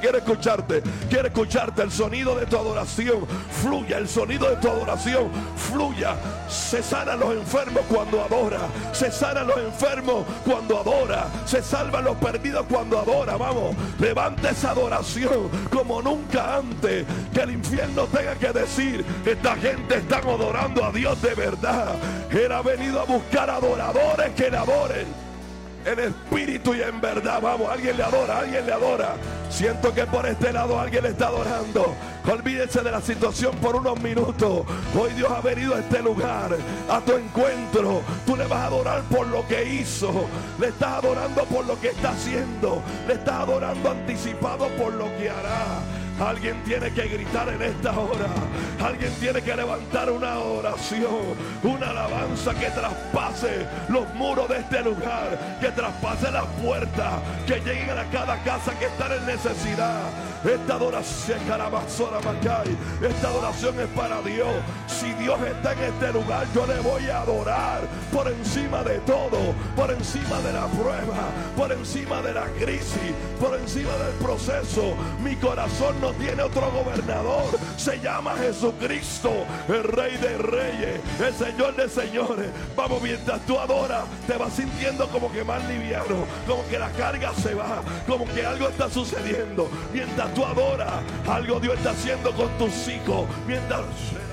el sonido de tu adoración fluya, el sonido de tu adoración fluya. Se sanan los enfermos cuando adora, se sanan los enfermos cuando adora, se salvan los perdidos cuando adora. Vamos, levanta esa adoración como nunca antes. Que el infierno tenga que decir: esta gente está adorando a Dios de verdad. Él ha venido a buscar adoradores que le adoren en espíritu y en verdad. Vamos, alguien le adora, alguien le adora. Siento que por este lado alguien le está adorando. Olvídense de la situación por unos minutos. Hoy Dios ha venido a este lugar, a tu encuentro. Tú le vas a adorar por lo que hizo. Le estás adorando por lo que está haciendo. Le estás adorando anticipado por lo que hará. Alguien tiene que gritar en esta hora. Alguien tiene que levantar una oración, una alabanza que traspase los muros de este lugar, que traspase las puertas, que lleguen a cada casa que está en necesidad. Esta adoración, esta adoración es para Dios. Si Dios está en este lugar, yo le voy a adorar por encima de todo, por encima de la prueba, por encima de la crisis, por encima del proceso. Mi corazón no tiene otro gobernador. Se llama Jesucristo, el Rey de Reyes, el Señor de Señores. Vamos, mientras tú adoras, te vas sintiendo como que más liviano, como que la carga se va, como que algo está sucediendo. Mientras tú adoras, algo Dios está haciendo con tus hijos. Mientras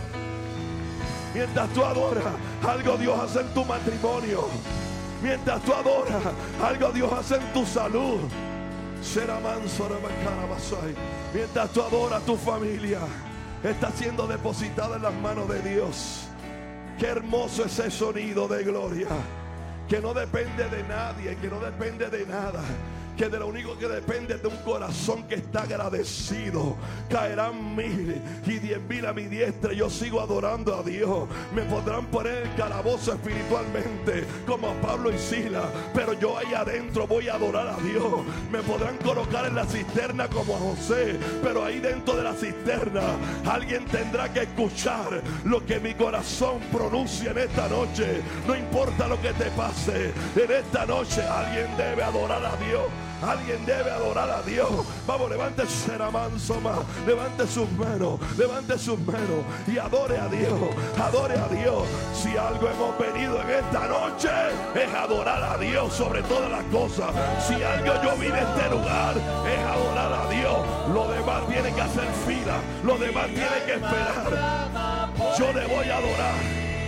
tú adoras, algo Dios hace en tu matrimonio. Mientras tú adoras, algo Dios hace en tu salud. Será manso, mientras tú adoras, tu familia está siendo depositada en las manos de Dios. Qué hermoso ese sonido de gloria, que no depende de nadie, que no depende de nada, que de lo único que depende es de un corazón que está agradecido. Caerán 1000 y 10.000 a mi diestra, yo sigo adorando a Dios. Me podrán poner en el calabozo espiritualmente como a Pablo y Silas, pero yo ahí adentro voy a adorar a Dios. Me podrán colocar en la cisterna como a José, pero ahí dentro de la cisterna alguien tendrá que escuchar lo que mi corazón pronuncia en esta noche. No importa lo que te pase, en esta noche alguien debe adorar a Dios. Alguien debe adorar a Dios. Vamos, levántese la manso más. Levante sus manos y adore a Dios. Adore a Dios. Si algo hemos venido en esta noche es adorar a Dios sobre todas las cosas. Si algo yo vine a este lugar es adorar a Dios. Lo demás tiene que hacer fila. Lo demás tiene que esperar. Yo le voy a adorar.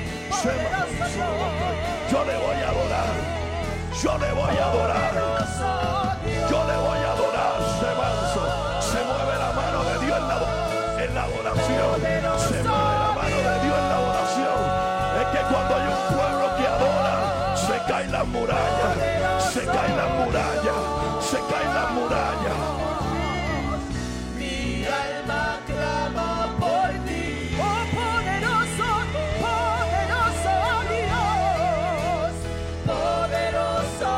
Yo le voy a adorar. Yo le voy a adorar. Yo le voy a adorar. Se mueve la mano de Dios en la adoración. Se mueve la mano de Dios en la adoración. Es que cuando hay un pueblo que adora, se caen las murallas. Se caen las murallas. Se caen las murallas. Mi alma clama por ti. Oh, poderoso, poderoso Dios. Poderoso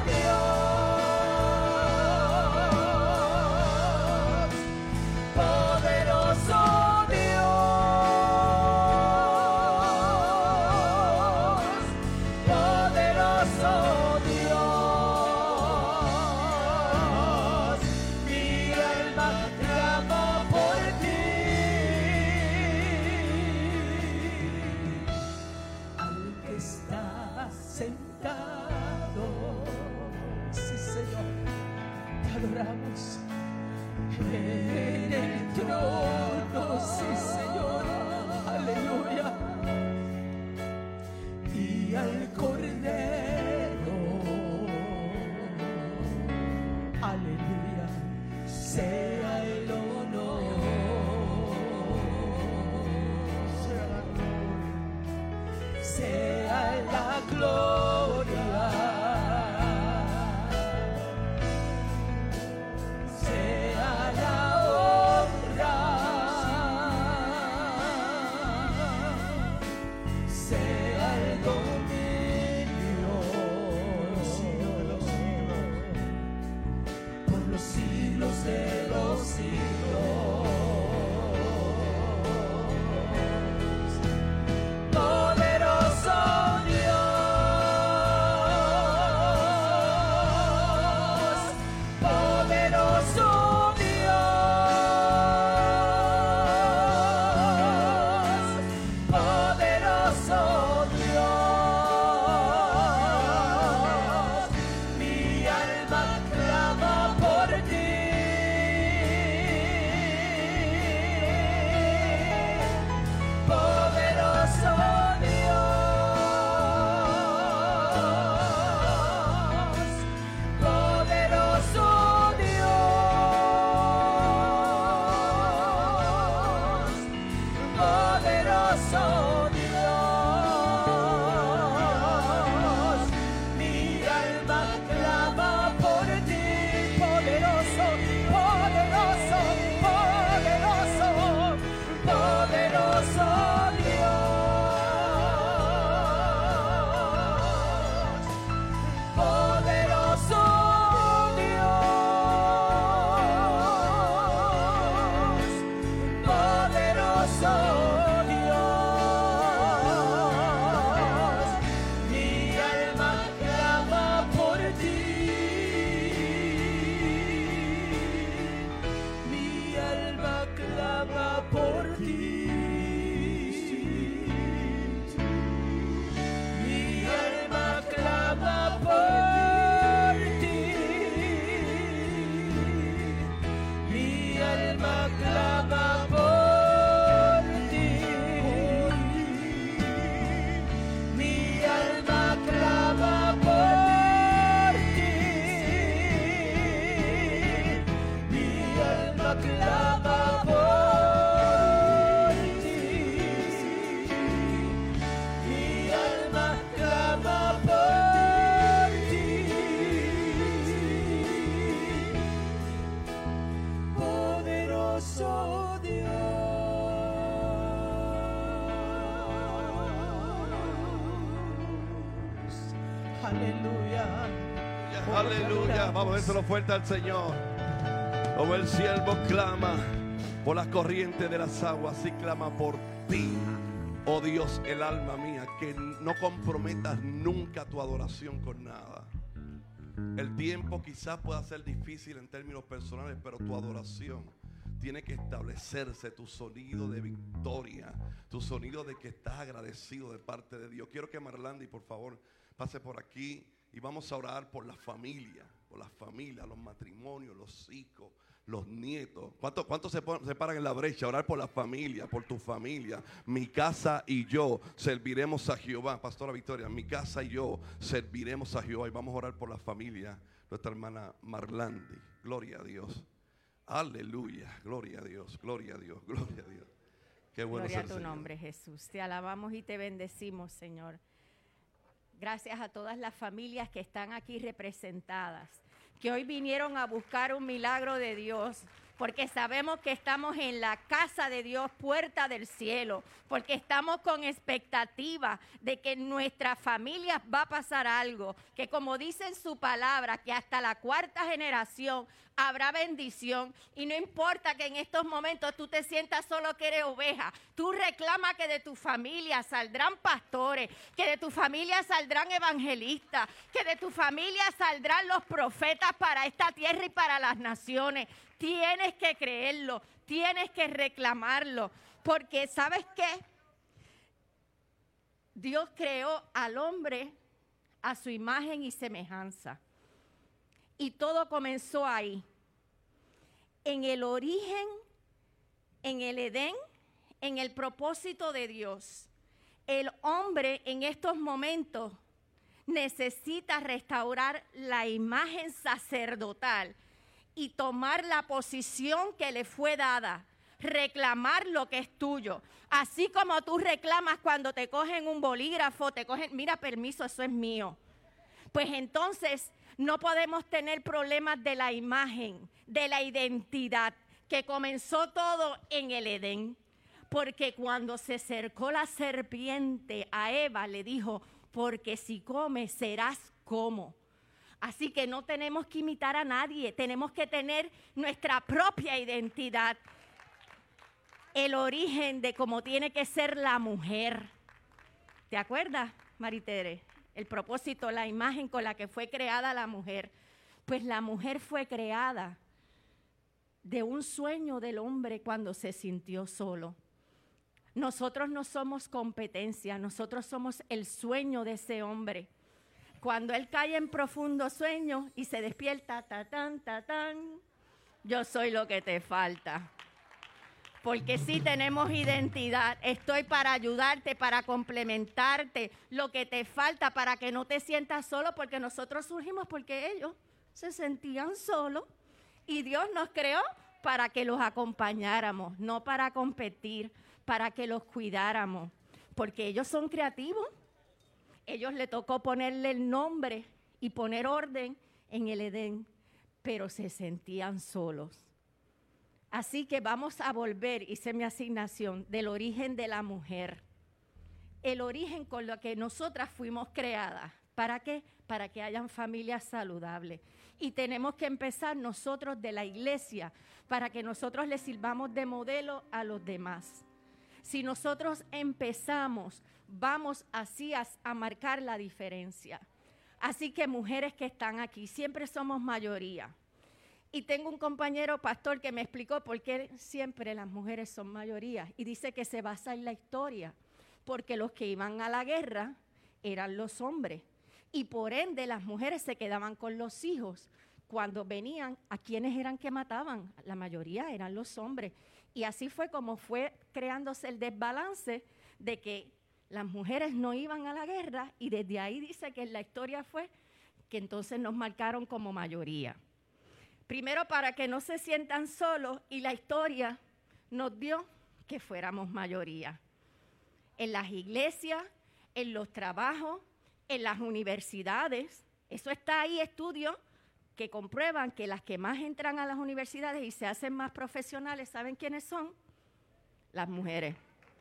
en el trono, sí Señor, aleluya, y al Cordero, aleluya, sea el honor, sea la gloria. Sea la honra. clama por ti, poderoso, poderoso, poderoso, poderoso Dios, poderoso Dios, poderoso Dios, mi alma clama por ti, mi alma clama por ti, mi alma clama por ti, mi alma clama por ti, mi alma clama por ti, mi alma clama por ti, mi alma clama por ti, poderoso Dios. Aleluya. Aleluya. Vamos a dárselo fuerte al Señor. Como el siervo clama por las corrientes de las aguas, así clama por ti, oh Dios, el alma mía. Que no comprometas nunca tu adoración con nada. El tiempo quizás pueda ser difícil en términos personales, pero tu adoración tiene que establecerse, tu sonido de victoria, tu sonido de que estás agradecido de parte de Dios. Quiero que Marlandi, por favor, pase por aquí y vamos a orar por la familia, los matrimonios, los hijos, los nietos. ¿Cuántos se paran en la brecha? Orar por la familia, por tu familia. Mi casa y yo serviremos a Jehová. Pastora Victoria, mi casa y yo serviremos a Jehová. Y vamos a orar por la familia. Nuestra hermana Marlandi. Gloria a Dios. Aleluya. Gloria a Dios. Gloria a Dios. Gloria a Dios. Qué bueno Gloria ser a tu Señor. nombre, Jesús. Te alabamos y te bendecimos, Señor. Gracias a todas las familias que están aquí representadas, que hoy vinieron a buscar un milagro de Dios, porque sabemos que estamos en la casa de Dios, puerta del cielo, porque estamos con expectativa de que en nuestras familias va a pasar algo, que como dice en su palabra, que hasta la cuarta generación habrá bendición, y no importa que en estos momentos tú te sientas solo que eres oveja, tú reclama que de tu familia saldrán pastores, que de tu familia saldrán evangelistas, que de tu familia saldrán los profetas para esta tierra y para las naciones. Tienes que creerlo, tienes que reclamarlo, porque ¿sabes qué? Dios creó al hombre a su imagen y semejanza. Y todo comenzó ahí, en el origen, en el Edén, en el propósito de Dios. El hombre en estos momentos necesita restaurar la imagen sacerdotal y tomar la posición que le fue dada, reclamar lo que es tuyo. Así como tú reclamas cuando te cogen un bolígrafo, te cogen, mira, permiso, eso es mío. Pues entonces no podemos tener problemas de la imagen, de la identidad, que comenzó todo en el Edén. Porque cuando se acercó la serpiente a Eva, le dijo, porque si comes serás como. Así que no tenemos que imitar a nadie, tenemos que tener nuestra propia identidad. El origen de cómo tiene que ser la mujer. ¿Te acuerdas, Maritere? El propósito, la imagen con la que fue creada la mujer. Pues la mujer fue creada de un sueño del hombre cuando se sintió solo. Nosotros no somos competencia, nosotros somos el sueño de ese hombre. Cuando él cae en profundo sueño y se despierta, tatán, tatán, yo soy lo que te falta. Porque sí tenemos identidad, estoy para ayudarte, para complementarte, lo que te falta para que no te sientas solo, porque nosotros surgimos porque ellos se sentían solos y Dios nos creó para que los acompañáramos, no para competir, para que los cuidáramos, porque ellos son creativos. Ellos le tocó ponerle el nombre y poner orden en el Edén, pero se sentían solos. Así que vamos a volver, hice mi asignación, del origen de la mujer. El origen con lo que nosotras fuimos creadas. ¿Para qué? Para que hayan familias saludables. Y tenemos que empezar nosotros de la iglesia para que nosotros les sirvamos de modelo a los demás. Si nosotros empezamos, vamos así a marcar la diferencia. Así que mujeres que están aquí, siempre somos mayoría. Y tengo un compañero pastor que me explicó por qué siempre las mujeres son mayoría. Y dice que se basa en la historia, porque los que iban a la guerra eran los hombres. Y por ende las mujeres se quedaban con los hijos. Cuando venían, ¿a quiénes eran que mataban? La mayoría eran los hombres. Y así fue como fue creándose el desbalance de que las mujeres no iban a la guerra, y desde ahí dice que en la historia fue que entonces nos marcaron como mayoría. Primero para que no se sientan solos, y la historia nos dio que fuéramos mayoría. En las iglesias, en los trabajos, en las universidades, eso está ahí, estudios que comprueban que las que más entran a las universidades y se hacen más profesionales, ¿saben quiénes son? Las mujeres.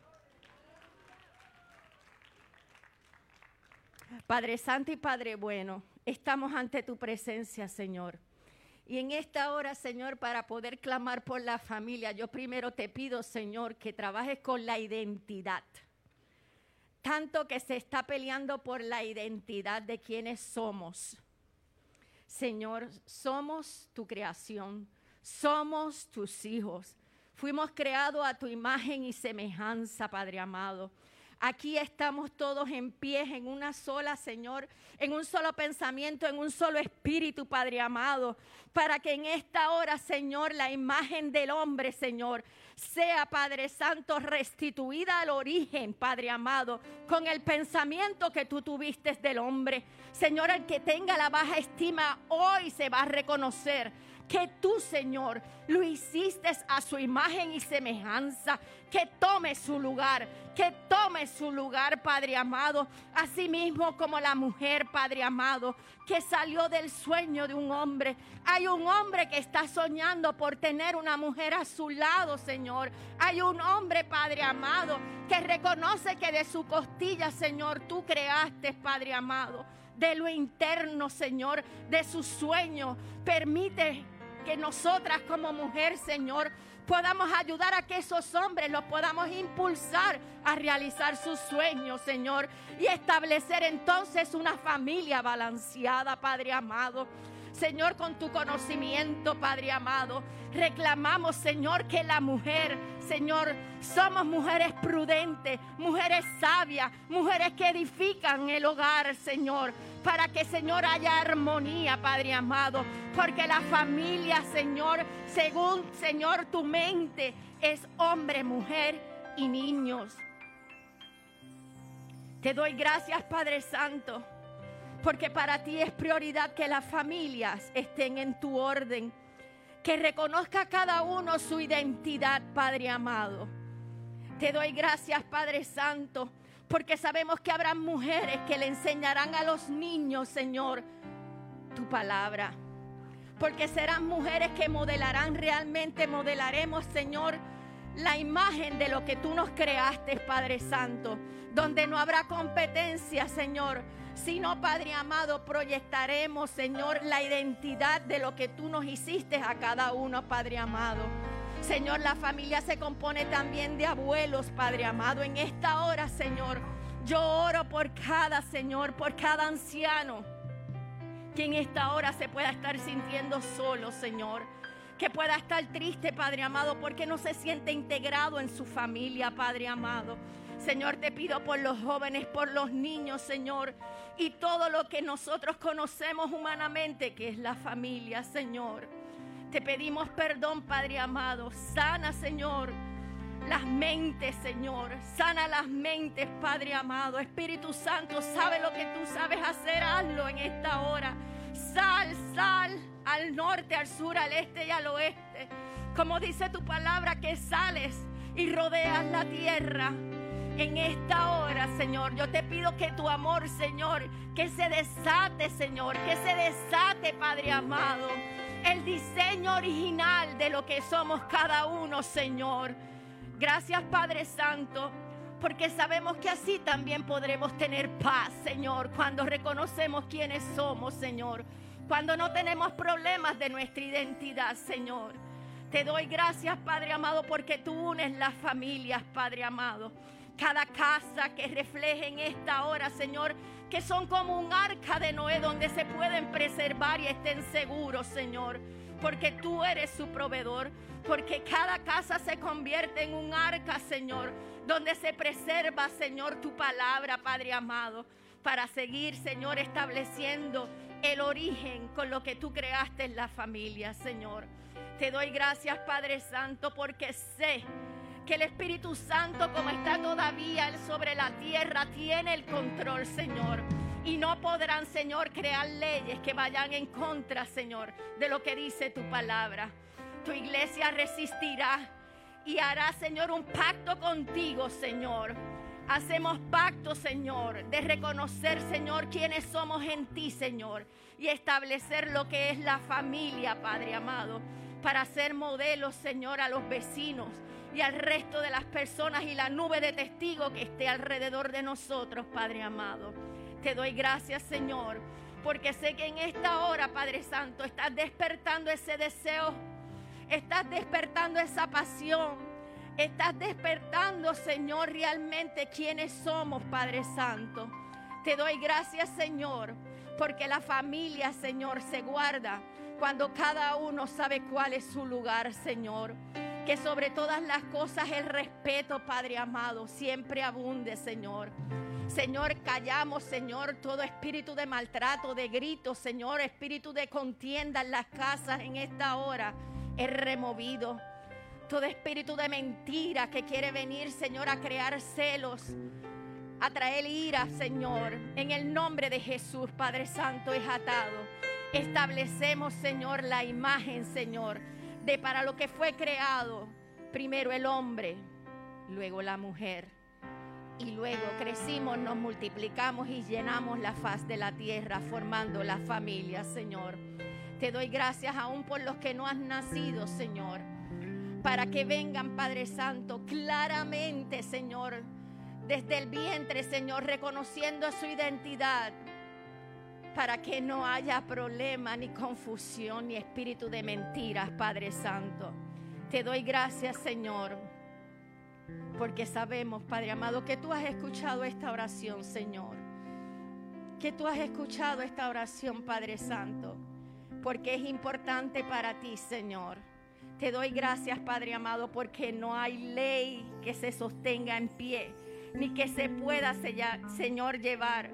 Padre Santo y Padre bueno, estamos ante tu presencia, Señor. Y en esta hora, Señor, para poder clamar por la familia, yo primero te pido, Señor, que trabajes con la identidad. Tanto que se está peleando por la identidad de quienes somos. Señor, somos tu creación, somos tus hijos. Fuimos creados a tu imagen y semejanza, Padre amado. Aquí estamos todos en pie, en una sola, Señor, en un solo pensamiento, en un solo espíritu, Padre amado, para que en esta hora, Señor, la imagen del hombre, Señor, sea, Padre Santo, restituida al origen, Padre amado, con el pensamiento que tú tuviste del hombre. Señor, el que tenga la baja estima hoy se va a reconocer que tú, Señor, lo hiciste a su imagen y semejanza, que tome su lugar, Padre amado, así mismo como la mujer, Padre amado, que salió del sueño de un hombre. Hay un hombre que está soñando por tener una mujer a su lado, Señor. Hay un hombre, Padre amado, que reconoce que de su costilla, Señor, tú creaste, Padre amado, de lo interno, Señor, de su sueño. Permite que nosotras como mujer, Señor, podamos ayudar a que esos hombres los podamos impulsar a realizar sus sueños, Señor, y establecer entonces una familia balanceada, Padre amado. Señor, con tu conocimiento, Padre amado, reclamamos, Señor, que la mujer, Señor, somos mujeres prudentes, mujeres sabias, mujeres que edifican el hogar, Señor, para que, Señor, haya armonía, Padre amado, porque la familia, Señor, según, Señor, tu mente, es hombre, mujer y niños. Te doy gracias, Padre Santo, porque para ti es prioridad que las familias estén en tu orden, que reconozca cada uno su identidad, Padre amado. Te doy gracias, Padre Santo, porque sabemos que habrá mujeres que le enseñarán a los niños, Señor, tu palabra. Porque serán mujeres que modelaremos, Señor, la imagen de lo que tú nos creaste, Padre Santo, donde no habrá competencia, Señor, sino, Padre amado, proyectaremos, Señor, la identidad de lo que tú nos hiciste a cada uno, Padre amado. Señor, la familia se compone también de abuelos, Padre amado. En esta hora, Señor, yo oro por cada, Señor, por cada anciano que en esta hora se pueda estar sintiendo solo, Señor, que pueda estar triste, Padre amado, porque no se siente integrado en su familia, Padre amado. Señor, te pido por los jóvenes, por los niños, Señor, y todo lo que nosotros conocemos humanamente, que es la familia, Señor. Te pedimos perdón, Padre amado. Sana, Señor, las mentes, Señor. Sana las mentes, Padre amado. Espíritu Santo, sabe lo que tú sabes hacer, hazlo en esta hora. Sal al norte, al sur, al este y al oeste. Como dice tu palabra, que sales y rodeas la tierra. En esta hora, Señor, yo te pido que tu amor, Señor, que se desate, Señor, que se desate, Padre amado, el diseño original de lo que somos cada uno, Señor. Gracias, Padre Santo, porque sabemos que así también podremos tener paz, Señor, cuando reconocemos quiénes somos, Señor, cuando no tenemos problemas de nuestra identidad, Señor. Te doy gracias, Padre amado, porque tú unes las familias, Padre amado. Cada casa que refleje en esta hora, Señor, que son como un arca de Noé donde se pueden preservar y estén seguros, Señor, porque tú eres su proveedor, porque cada casa se convierte en un arca, Señor, donde se preserva, Señor, tu palabra, Padre amado, para seguir, Señor, estableciendo el origen con lo que tú creaste en la familia, Señor. Te doy gracias, Padre Santo, porque sé que el Espíritu Santo, como está todavía Él sobre la tierra, tiene el control, Señor. Y no podrán, Señor, crear leyes que vayan en contra, Señor, de lo que dice tu palabra. Tu iglesia resistirá y hará, Señor, un pacto contigo, Señor. Hacemos pacto, Señor, de reconocer, Señor, quiénes somos en ti, Señor, y establecer lo que es la familia, Padre amado, para ser modelos, Señor, a los vecinos y al resto de las personas y la nube de testigos que esté alrededor de nosotros, Padre amado. Te doy gracias, Señor, porque sé que en esta hora, Padre Santo, estás despertando ese deseo, estás despertando esa pasión, estás despertando, Señor, realmente quiénes somos, Padre Santo. Te doy gracias, Señor, porque la familia, Señor, se guarda cuando cada uno sabe cuál es su lugar, Señor. Que sobre todas las cosas el respeto, Padre amado, siempre abunde, Señor. Señor, callamos, Señor, todo espíritu de maltrato, de gritos, Señor, espíritu de contienda en las casas en esta hora es removido. Todo espíritu de mentira que quiere venir, Señor, a crear celos, a traer ira, Señor, en el nombre de Jesús, Padre Santo, es atado. Establecemos, Señor, la imagen, Señor, de para lo que fue creado, primero el hombre, luego la mujer, y luego crecimos, nos multiplicamos y llenamos la faz de la tierra, formando la familia, Señor. Te doy gracias aún por los que no han nacido, Señor, para que vengan, Padre Santo, claramente, Señor, desde el vientre, Señor, reconociendo su identidad, para que no haya problema, ni confusión, ni espíritu de mentiras, Padre Santo. Te doy gracias, Señor, porque sabemos, Padre amado, que tú has escuchado esta oración, Señor. Que tú has escuchado esta oración, Padre Santo, porque es importante para ti, Señor. Te doy gracias, Padre amado, porque no hay ley que se sostenga en pie, ni que se pueda, Señor, llevar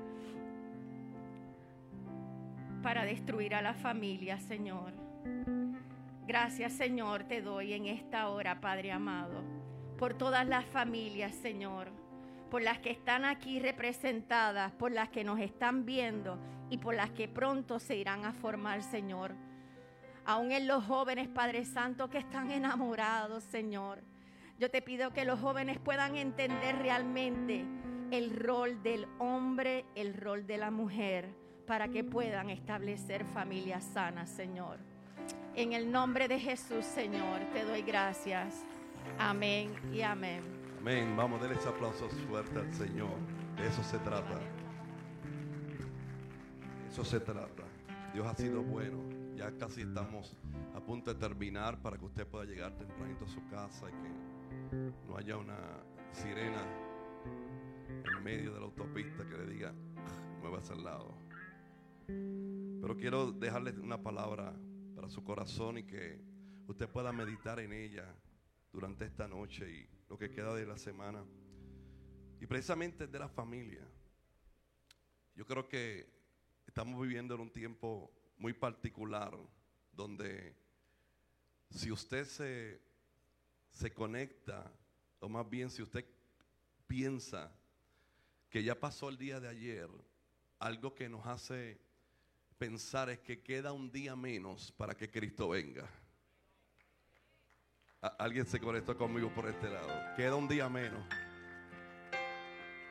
para destruir a la familia, Señor. Gracias, Señor, te doy en esta hora, Padre amado, por todas las familias, Señor, por las que están aquí representadas, por las que nos están viendo y por las que pronto se irán a formar, Señor. Aún en los jóvenes, Padre Santo, que están enamorados, Señor. Yo te pido que los jóvenes puedan entender realmente el rol del hombre, el rol de la mujer, para que puedan establecer familias sanas, Señor. En el nombre de Jesús, Señor, te doy gracias. Amén y amén. Amén. Vamos a darle ese aplauso fuerte al Señor. De eso se trata. Eso se trata. Dios ha sido bueno. Ya casi estamos a punto de terminar para que usted pueda llegar tempranito a su casa y que no haya una sirena en medio de la autopista que le diga, muévase al lado. Pero quiero dejarle una palabra para su corazón y que usted pueda meditar en ella durante esta noche y lo que queda de la semana. Y precisamente de la familia. Yo creo que estamos viviendo en un tiempo muy particular donde si usted se conecta, o más bien si usted piensa que ya pasó el día de ayer, algo que nos hace pensar es que queda un día menos para que Cristo venga. Alguien se conectó conmigo por este lado. Queda un día menos.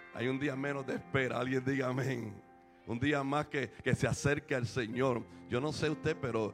Hay un día menos de espera. Alguien diga amén. Un día más que se acerque al Señor. Yo no sé usted, pero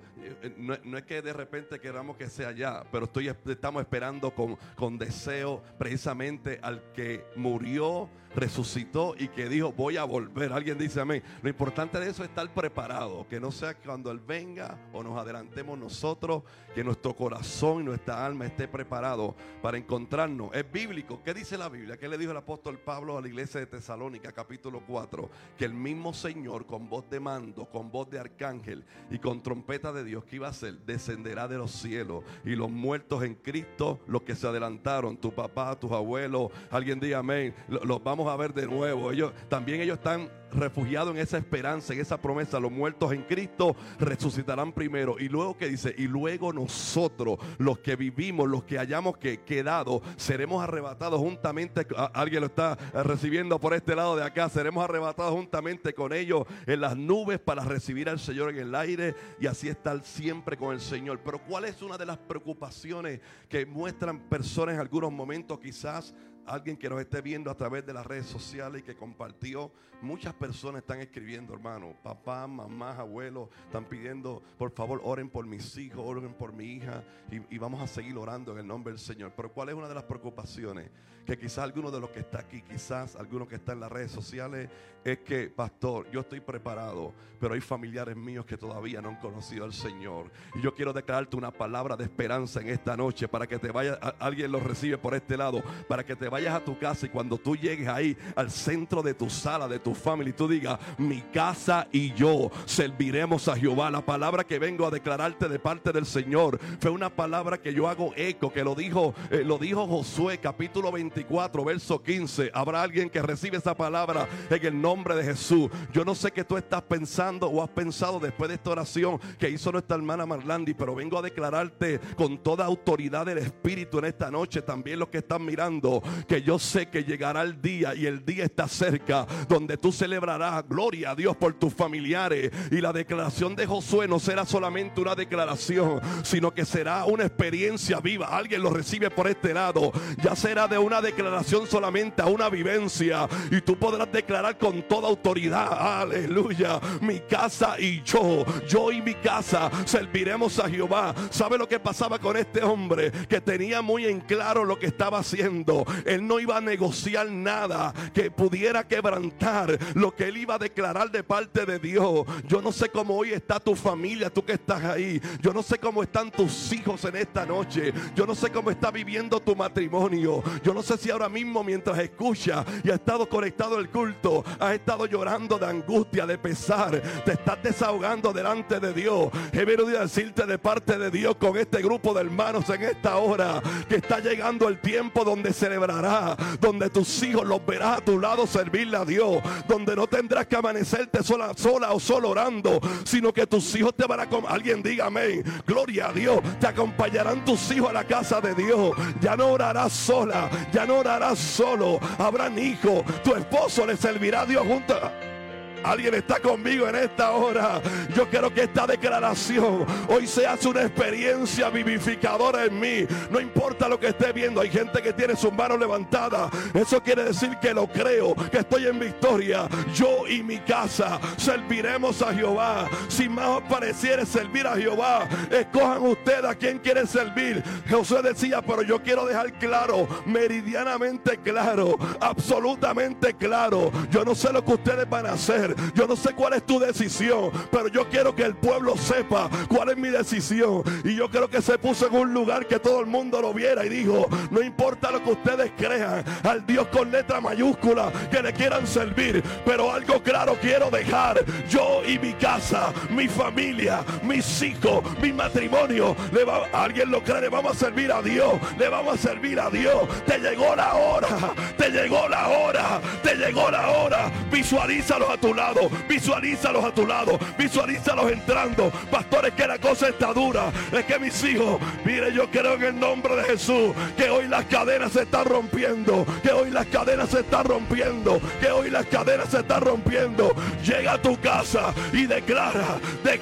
no es que de repente queramos que sea ya, pero estamos esperando con deseo precisamente al que murió, resucitó y que dijo voy a volver. Alguien dice amén. Lo importante de eso es estar preparado, que no sea cuando Él venga o nos adelantemos nosotros, que nuestro corazón y nuestra alma esté preparado para encontrarnos. Es bíblico. ¿Qué dice la Biblia? ¿Qué le dijo el apóstol Pablo a la iglesia de Tesalónica, capítulo 4? Que el mismo Señor, con voz de mando, con voz de arcángel y con trompeta de Dios, ¿qué iba a hacer? Descenderá de los cielos, y los muertos en Cristo, los que se adelantaron, tu papá, tus abuelos, alguien diga amén, los vamos a ver de nuevo. Ellos están refugiados en esa esperanza, en esa promesa. Los muertos en Cristo resucitarán primero. Y luego, ¿qué dice? Y luego nosotros, los que vivimos, los que hayamos quedado, seremos arrebatados juntamente. Alguien lo está recibiendo por este lado de acá. Seremos arrebatados juntamente con ellos en las nubes para recibir al Señor en el aire y así estar siempre con el Señor. Pero ¿cuál es una de las preocupaciones que muestran personas en algunos momentos? Quizás alguien que nos esté viendo a través de las redes sociales y que compartió. Muchas personas están escribiendo, hermano, papá, mamá, abuelos, están pidiendo, por favor, oren por mis hijos, oren por mi hija, y vamos a seguir orando en el nombre del Señor. Pero ¿cuál es una de las preocupaciones? Que quizás alguno de los que está aquí, quizás alguno que está en las redes sociales, es que, pastor, yo estoy preparado, pero hay familiares míos que todavía no han conocido al Señor. Y yo quiero declararte una palabra de esperanza en esta noche para que te vayas, alguien lo recibe por este lado, para que te vayas a tu casa y cuando tú llegues ahí al centro de tu sala, de tu familia, y tú digas, mi casa y yo serviremos a Jehová. La palabra que vengo a declararte de parte del Señor fue una palabra que yo hago eco, que lo dijo Josué, capítulo 24, verso 15. Habrá alguien que recibe esa palabra en el nombre de Jesús. Yo no sé qué tú estás pensando o has pensado después de esta oración que hizo nuestra hermana Marlandi, pero vengo a declararte con toda autoridad del Espíritu en esta noche, también los que están mirando, que yo sé que llegará el día, y el día está cerca, donde tú celebrarás, gloria a Dios, por tus familiares. Y la declaración de Josué no será solamente una declaración, sino que será una experiencia viva. Alguien lo recibe por este lado. Ya será de una declaración solamente a una vivencia, y tú podrás declarar con toda autoridad, aleluya, mi casa y yo y mi casa serviremos a Jehová. ¿Sabe lo que pasaba con este hombre? Que tenía muy en claro lo que estaba haciendo. Él no iba a negociar nada que pudiera quebrantar lo que él iba a declarar de parte de Dios. Yo no sé cómo hoy está tu familia, tú que estás ahí. Yo no sé cómo están tus hijos en esta noche. Yo no sé cómo está viviendo tu matrimonio. Yo no sé si ahora mismo, mientras escuchas y has estado conectado al culto, has estado llorando de angustia, de pesar, te estás desahogando delante de Dios. He venido a decirte de parte de Dios con este grupo de hermanos en esta hora, que está llegando el tiempo donde celebrará, donde tus hijos los verás a tu lado servirle a Dios, donde no tendrás que amanecerte sola o solo orando, sino que tus hijos te van a alguien diga amén, gloria a Dios, te acompañarán tus hijos a la casa de Dios. Ya no orarás sola, ya no orarás solo, habrán hijos, tu esposo le servirá a Dios junto. Alguien está conmigo en esta hora. Yo quiero que esta declaración hoy se hace una experiencia vivificadora en mí. No importa lo que esté viendo. Hay gente que tiene sus manos levantadas. Eso quiere decir que lo creo, que estoy en victoria. Yo y mi casa serviremos a Jehová. Si más os pareciere servir a Jehová, escojan ustedes a quién quieren servir. Josué decía, pero yo quiero dejar claro, meridianamente claro, absolutamente claro. Yo no sé lo que ustedes van a hacer. Yo no sé cuál es tu decisión, pero yo quiero que el pueblo sepa cuál es mi decisión. Y yo creo que se puso en un lugar que todo el mundo lo viera y dijo, no importa lo que ustedes crean, al Dios con letra mayúscula que le quieran servir, pero algo claro quiero dejar: yo y mi casa, mi familia, mis hijos, mi matrimonio, alguien lo cree, le vamos a servir a Dios, le vamos a servir a Dios. Te llegó la hora, te llegó la hora, te llegó la hora. Visualízalos a tu lado, visualízalos a tu lado, visualízalos entrando. Pastores, que la cosa está dura, es que mis hijos, mire, yo creo en el nombre de Jesús que hoy las cadenas se están rompiendo, que hoy las cadenas se están rompiendo, que hoy las cadenas se están rompiendo. Llega a tu casa y declara,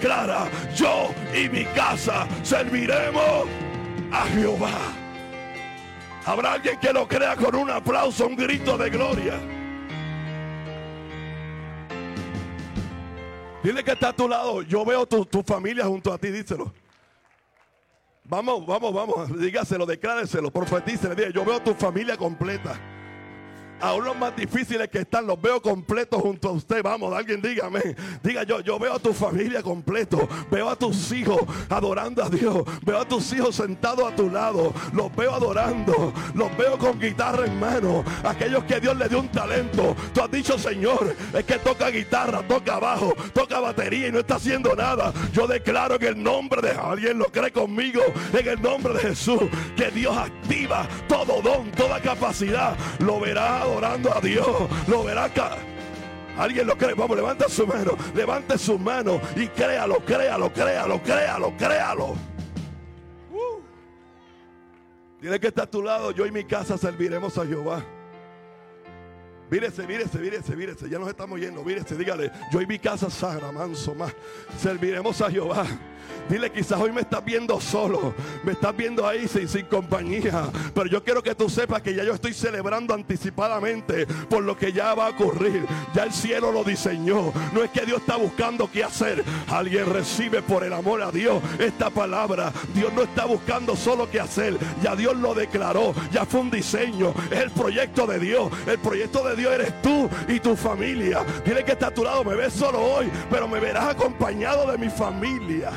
yo y mi casa serviremos a Jehová. Habrá alguien que lo crea con un aplauso, un grito de gloria. Dile que está a tu lado. Yo veo tu familia junto a ti, díselo. Vamos. Dígaselo, decláreselo, profetícele. Dile, yo veo tu familia completa. Aún los más difíciles que están, los veo completos junto a usted. Vamos, alguien dígame. Diga, yo veo a tu familia completo. Veo a tus hijos adorando a Dios. Veo a tus hijos sentados a tu lado. Los veo adorando. Los veo con guitarra en mano. Aquellos que Dios le dio un talento. Tú has dicho, Señor, es que toca guitarra, toca bajo, toca batería y no está haciendo nada. Yo declaro en el nombre de alguien, lo cree conmigo, en el nombre de Jesús, que Dios activa todo don, toda capacidad. Lo verá adorando a Dios, lo verá acá. Alguien lo cree. Vamos, levanta su mano y créalo. Dile que está a tu lado. Yo y mi casa serviremos a Jehová. Mírese, ya nos estamos yendo. Mírese, dígale, yo y mi casa sagra, manso más, serviremos a Jehová. Dile, quizás hoy me estás viendo solo, me estás viendo ahí sin compañía, pero yo quiero que tú sepas que ya yo estoy celebrando anticipadamente por lo que ya va a ocurrir. Ya el cielo lo diseñó. No es que Dios está buscando qué hacer. Alguien recibe por el amor a Dios esta palabra. Dios no está buscando solo qué hacer. Ya Dios lo declaró. Ya fue un diseño. Es el proyecto de Dios. El proyecto de Dios eres tú y tu familia. Dile que está a tu lado. Me ves solo hoy, pero me verás acompañado de mi familia.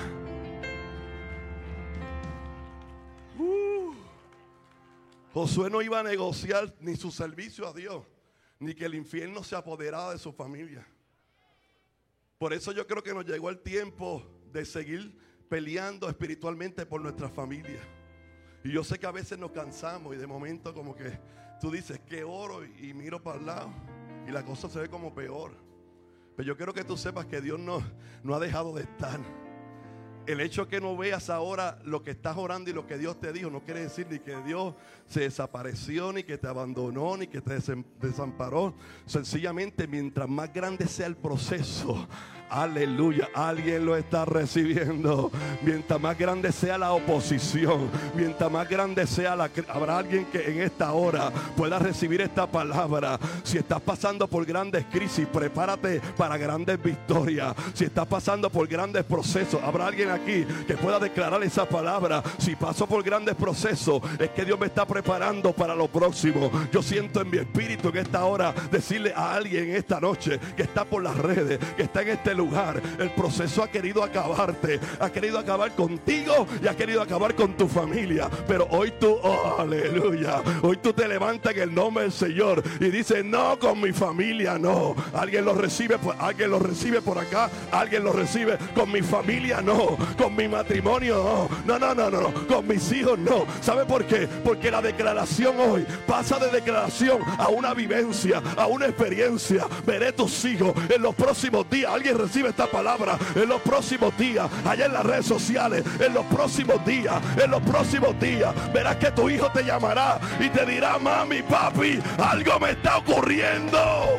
Josué no iba a negociar ni su servicio a Dios, ni que el infierno se apoderara de su familia. Por eso yo creo que nos llegó el tiempo de seguir peleando espiritualmente por nuestra familia. Y yo sé que a veces nos cansamos y de momento como que tú dices que oro y miro para el lado y la cosa se ve como peor. Pero yo quiero que tú sepas que Dios no ha dejado de estar. El hecho que no veas ahora lo que estás orando y lo que Dios te dijo no quiere decir ni que Dios se desapareció, ni que te abandonó, ni que te desamparó. Sencillamente, mientras más grande sea el proceso, aleluya, alguien lo está recibiendo. Mientras más grande sea la oposición, mientras más grande sea habrá alguien que en esta hora pueda recibir esta palabra. Si estás pasando por grandes crisis, prepárate para grandes victorias. Si estás pasando por grandes procesos, habrá alguien aquí que pueda declarar esa palabra. Si paso por grandes procesos, es que Dios me está preparando para lo próximo. Yo siento en mi espíritu en esta hora decirle a alguien esta noche que está por las redes, que está en este lugar, el proceso ha querido acabarte, ha querido acabar contigo y ha querido acabar con tu familia, pero hoy tú, oh, aleluya, hoy tú te levantas en el nombre del Señor y dices, no, con mi familia no. Alguien lo recibe por acá, alguien lo recibe. Con mi familia no, con mi matrimonio no, con mis hijos no. ¿Sabe por qué? Porque la declaración hoy pasa de declaración a una vivencia, a una experiencia. Veré tus hijos en los próximos días. Alguien recibe esta palabra. En los próximos días, allá en las redes sociales, en los próximos días, verás que tu hijo te llamará y te dirá, mami, papi, algo me está ocurriendo.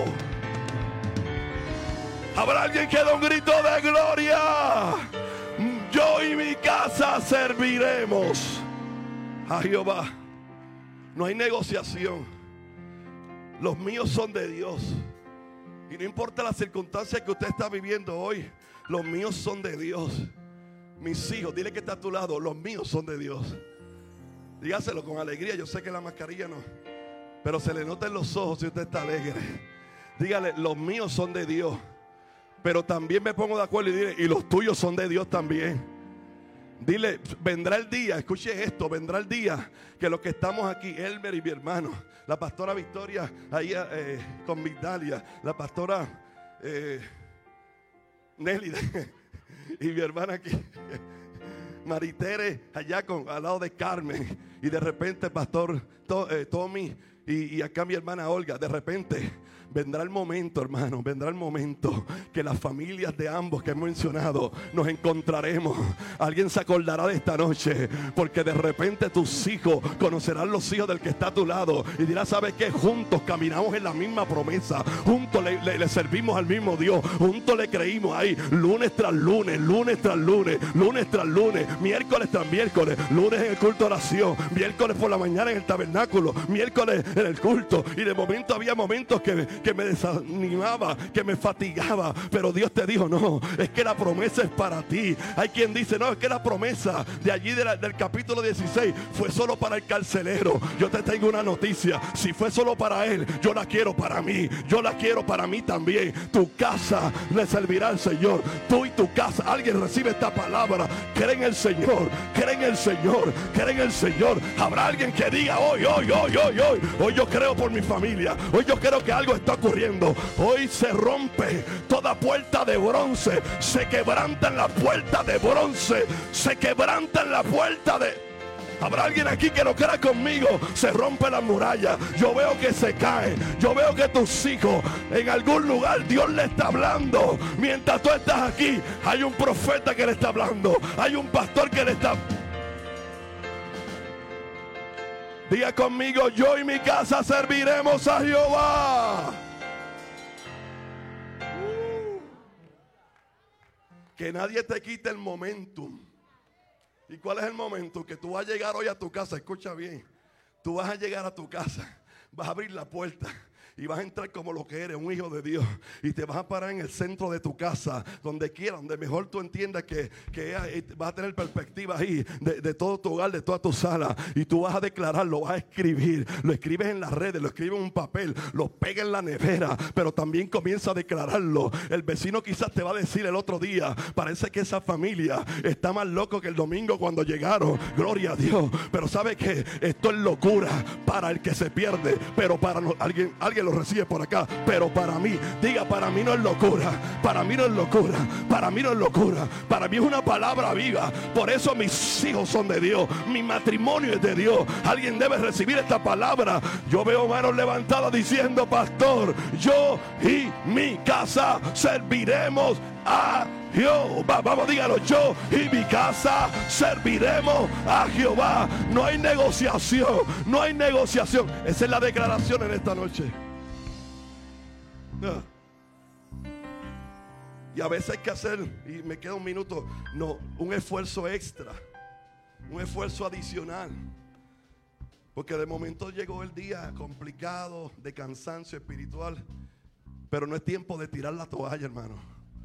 Habrá alguien que dé un grito de gloria. Yo y mi casa serviremos a Jehová. No hay negociación. Los míos son de Dios. Y no importa las circunstancias que usted está viviendo hoy, los míos son de Dios. Mis hijos, dile que está a tu lado, los míos son de Dios. Dígaselo con alegría. Yo sé que la mascarilla no, pero se le nota en los ojos si usted está alegre. Dígale, los míos son de Dios. Pero también me pongo de acuerdo y dile, y los tuyos son de Dios también. Dile, vendrá el día, escuche esto, vendrá el día que los que estamos aquí, Elmer y mi hermano, la pastora Victoria ahí con Migdalia, la pastora Nelly y mi hermana aquí, Maritere allá al lado de Carmen, y de repente pastor Tommy y acá mi hermana Olga, de repente vendrá el momento, hermano, vendrá el momento que las familias de ambos que hemos mencionado nos encontraremos. Alguien se acordará de esta noche, porque de repente tus hijos conocerán los hijos del que está a tu lado y dirás, ¿sabes qué? Juntos caminamos en la misma promesa, juntos le servimos al mismo Dios, juntos le creímos ahí, lunes tras lunes, miércoles tras miércoles, lunes en el culto de oración, miércoles por la mañana en el tabernáculo, miércoles en el culto, y de momento había momentos que me desanimaba, que me fatigaba, pero Dios te dijo, no, es que la promesa es para ti. Hay quien dice, no, es que la promesa de allí del capítulo 16 fue solo para el carcelero. Yo te tengo una noticia, si fue solo para él, yo la quiero para mí, yo la quiero para mí también. Tu casa le servirá al Señor, tú y tu casa. Alguien recibe esta palabra, cree en el Señor, cree en el Señor, cree en el Señor. Habrá alguien que diga, hoy yo creo por mi familia, hoy yo creo que algo está ocurriendo. Hoy se rompe toda puerta de bronce, se quebrantan las puertas de bronce, se quebrantan la puerta de... Habrá alguien aquí que lo crea conmigo. Se rompe la muralla. Yo veo que se cae. Yo veo que tus hijos en algún lugar Dios le está hablando. Mientras tú estás aquí, hay un profeta que le está hablando. Hay un pastor que le está... Diga conmigo, yo y mi casa serviremos a Jehová. Que nadie te quite el momentum. ¿Y cuál es el momento? Que tú vas a llegar hoy a tu casa. Escucha bien. Tú vas a llegar a tu casa. Vas a abrir la puerta. Y vas a entrar como lo que eres, un hijo de Dios. Y te vas a parar en el centro de tu casa, donde quiera, donde mejor tú entiendas que vas a tener perspectiva ahí de todo tu hogar, de toda tu sala. Y tú vas a declararlo, vas a escribir. Lo escribes en las redes, lo escribes en un papel, lo pegas en la nevera. Pero también comienza a declararlo. El vecino quizás te va a decir el otro día, parece que esa familia está más loco que el domingo cuando llegaron. Gloria a Dios. Pero ¿sabe qué? Esto es locura para el que se pierde. Pero para alguien lo recibe por acá, pero para mí, diga, para mí no es locura, para mí no es locura, para mí no es locura, para mí es una palabra viva. Por eso mis hijos son de Dios, mi matrimonio es de Dios. Alguien debe recibir esta palabra. Yo veo manos levantadas diciendo, pastor, yo y mi casa serviremos a Jehová. Vamos, dígalo, yo y mi casa serviremos a Jehová. No hay negociación, no hay negociación. Esa es la declaración en esta noche. Y a veces hay que hacer, y me queda un minuto, un esfuerzo extra, un esfuerzo adicional, porque de momento llegó el día complicado de cansancio espiritual, pero no es tiempo de tirar la toalla, hermano.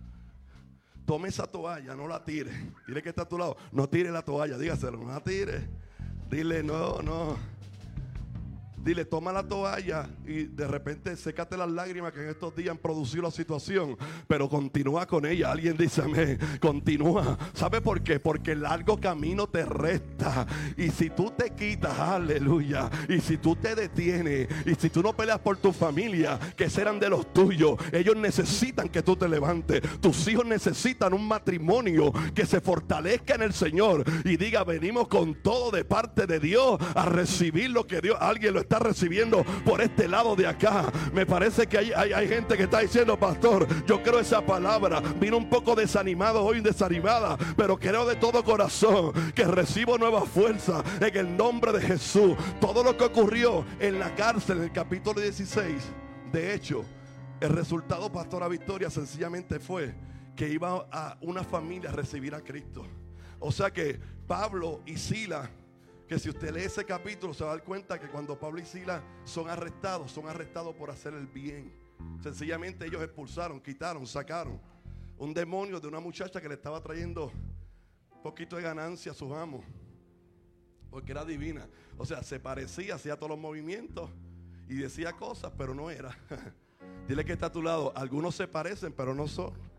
Tome esa toalla, no la tire. Dile que está a tu lado, no tire la toalla, dígaselo, no la tire. Dile, no. Dile, toma la toalla y de repente sécate las lágrimas que en estos días han producido la situación, pero continúa con ella. Alguien dice amén, continúa. ¿Sabe por qué? Porque el largo camino te resta. Y si tú te quitas, aleluya, y si tú te detienes, y si tú no peleas por tu familia, que serán de los tuyos, ellos necesitan que tú te levantes. Tus hijos necesitan un matrimonio que se fortalezca en el Señor y diga, venimos con todo de parte de Dios a recibir lo que Dios, alguien lo está recibiendo por este lado de acá. Me parece que hay gente que está diciendo, pastor, yo creo esa palabra. Vino un poco desanimado hoy, desanimada, pero creo de todo corazón que recibo nueva fuerza en el nombre de Jesús. Todo lo que ocurrió en la cárcel en el capítulo 16, de hecho, el resultado, pastora Victoria, sencillamente fue que iba a una familia a recibir a Cristo. O sea que Pablo y Silas, que si usted lee ese capítulo se va a dar cuenta que cuando Pablo y Silas son arrestados por hacer el bien. Sencillamente ellos expulsaron, quitaron, sacaron un demonio de una muchacha que le estaba trayendo un poquito de ganancia a sus amos, porque era divina. O sea, se parecía, hacía todos los movimientos y decía cosas, pero no era. Dile que está a tu lado, algunos se parecen, pero no son.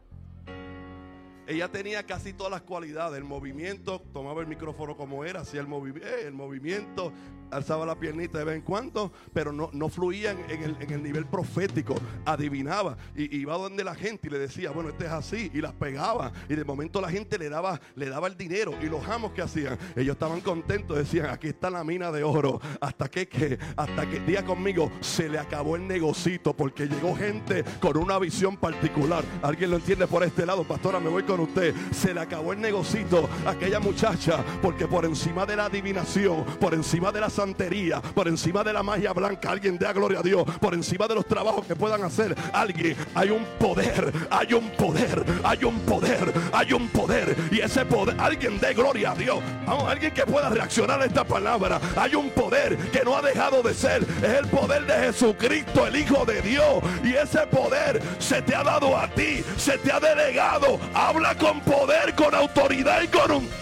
Ella tenía casi todas las cualidades. El movimiento, tomaba el micrófono como era, hacía el movimiento, alzaba la piernita de vez en cuando, pero no fluía en el nivel profético. Adivinaba y iba donde la gente y le decía, bueno, este es así, y las pegaba, y de momento la gente le daba el dinero. Y los amos que hacían, ellos estaban contentos, decían, aquí está la mina de oro. Hasta que diga conmigo, se le acabó el negocito, porque llegó gente con una visión particular. ¿Alguien lo entiende por este lado? Pastora, me voy con con usted. Se le acabó el negocito a aquella muchacha, porque por encima de la adivinación, por encima de la santería, por encima de la magia blanca, alguien dé gloria a Dios, por encima de los trabajos que puedan hacer alguien, hay un poder, hay un poder, hay un poder, hay un poder, y ese poder, alguien dé gloria a Dios. Vamos, alguien que pueda reaccionar a esta palabra. Hay un poder que no ha dejado de ser, es el poder de Jesucristo, el Hijo de Dios, y ese poder se te ha dado a ti, se te ha delegado. Habla con poder, con autoridad y con un...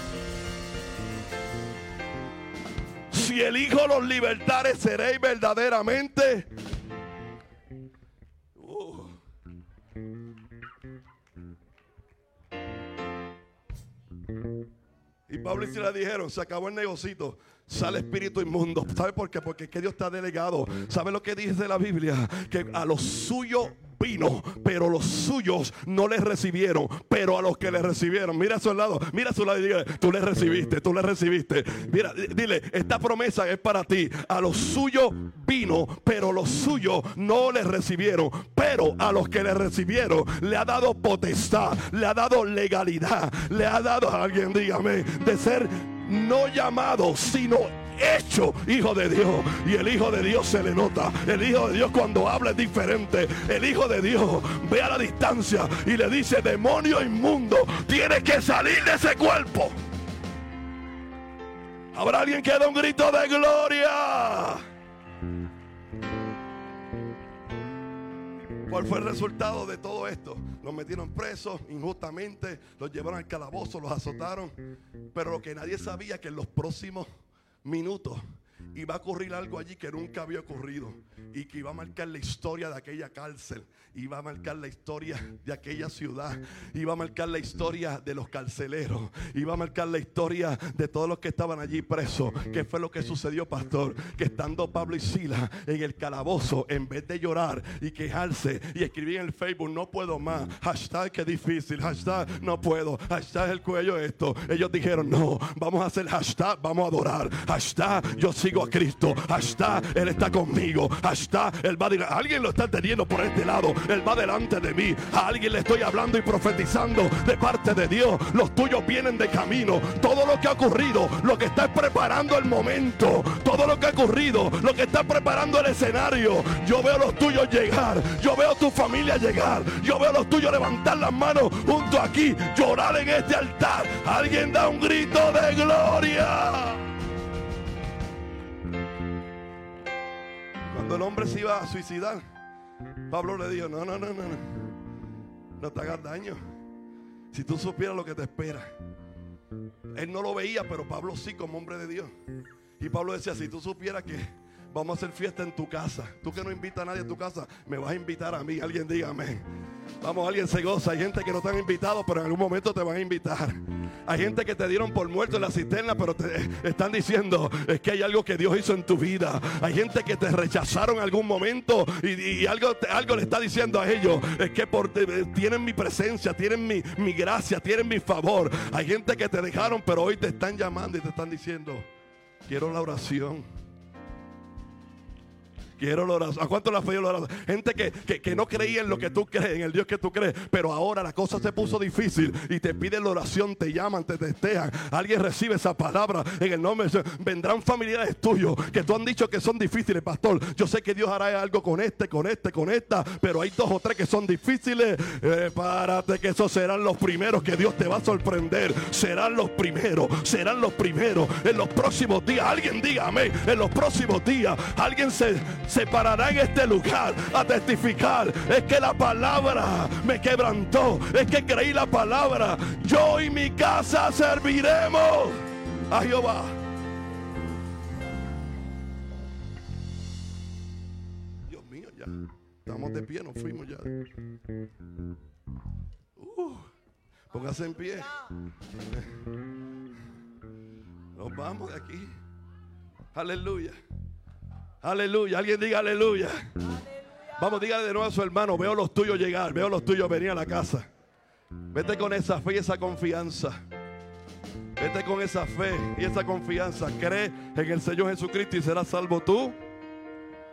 Si el Hijo los libertare, seréis verdaderamente. Y Pablo y Silas dijeron, se acabó el negocito, sale espíritu inmundo. ¿Sabe por qué? Porque es que Dios te ha delegado. ¿Sabe lo que dice la Biblia? Que a los suyos vino, pero los suyos no les recibieron, pero a los que le recibieron, mira a su lado y dígale, tú le recibiste. Mira, dile, esta promesa es para ti. A los suyos vino, pero los suyos no les recibieron, pero a los que le recibieron le ha dado potestad, le ha dado legalidad, le ha dado, alguien dígame, de ser no llamado, sino hecho hijo de Dios. Y el Hijo de Dios se le nota. El Hijo de Dios cuando habla es diferente. El Hijo de Dios ve a la distancia y le dice, demonio inmundo, tienes que salir de ese cuerpo. ¿Habrá alguien que dé un grito de gloria? ¿Cuál fue el resultado de todo esto? Los metieron presos injustamente, los llevaron al calabozo, los azotaron. Pero lo que nadie sabía, que en los próximos minutos iba a ocurrir algo allí que nunca había ocurrido, y que iba a marcar la historia de aquella cárcel, iba a marcar la historia de aquella ciudad, iba a marcar la historia de los carceleros, iba a marcar la historia de todos los que estaban allí presos. ¿Qué fue lo que sucedió, pastor? Que estando Pablo y Silas en el calabozo, en vez de llorar y quejarse y escribir en el Facebook, no puedo más, hashtag que difícil, hashtag no puedo, hashtag el cuello esto, ellos dijeron, no, vamos a hacer hashtag, vamos a adorar, hashtag yo sigo a Cristo, hashtag Él está conmigo, hashtag Él va a... Alguien lo está teniendo por este lado, Él va delante de mí. A alguien le estoy hablando y profetizando de parte de Dios. Los tuyos vienen de camino. Todo lo que ha ocurrido, lo que está preparando el momento, todo lo que ha ocurrido, lo que está preparando el escenario, yo veo los tuyos llegar, yo veo tu familia llegar, yo veo los tuyos levantar las manos junto aquí, llorar en este altar. Alguien da un grito de gloria. Cuando el hombre se iba a suicidar, Pablo le dijo, no te hagas daño. Si tú supieras lo que te espera. Él no lo veía, pero Pablo sí, como hombre de Dios. Y Pablo decía, si tú supieras que vamos a hacer fiesta en tu casa, tú que no invitas a nadie a tu casa, me vas a invitar a mí. Alguien diga amén. Vamos, alguien se goza. Hay gente que no te han invitado, pero en algún momento te van a invitar. Hay gente que te dieron por muerto en la cisterna, pero te están diciendo, es que hay algo que Dios hizo en tu vida. Hay gente que te rechazaron en algún momento y algo le está diciendo a ellos, es que tienen mi presencia, tienen mi gracia, tienen mi favor. Hay gente que te dejaron, pero hoy te están llamando y te están diciendo, quiero la oración. Quiero la oración. ¿A cuánto le ha fallado la oración? Gente que no creía en lo que tú crees, en el Dios que tú crees, pero ahora la cosa se puso difícil y te piden la oración, te llaman, te testean. Alguien recibe esa palabra en el nombre de Dios. Vendrán familiares tuyos que tú han dicho que son difíciles, pastor. Yo sé que Dios hará algo con esta, pero hay 2 o 3 que son difíciles. Párate, que esos serán los primeros que Dios te va a sorprender. Serán los primeros en los próximos días. Alguien diga amén. En los próximos días alguien se parará en este lugar a testificar, es que la palabra me quebrantó, es que creí la palabra, yo y mi casa serviremos a Jehová. Dios mío, ya estamos de pie, nos fuimos ya. Póngase en pie. Nos vamos de aquí. Aleluya. Aleluya, alguien diga aleluya. Vamos, dígale de nuevo a su hermano, veo los tuyos llegar, veo los tuyos venir a la casa. Vete con esa fe y esa confianza. Vete con esa fe y esa confianza. Cree en el Señor Jesucristo y serás salvo tú.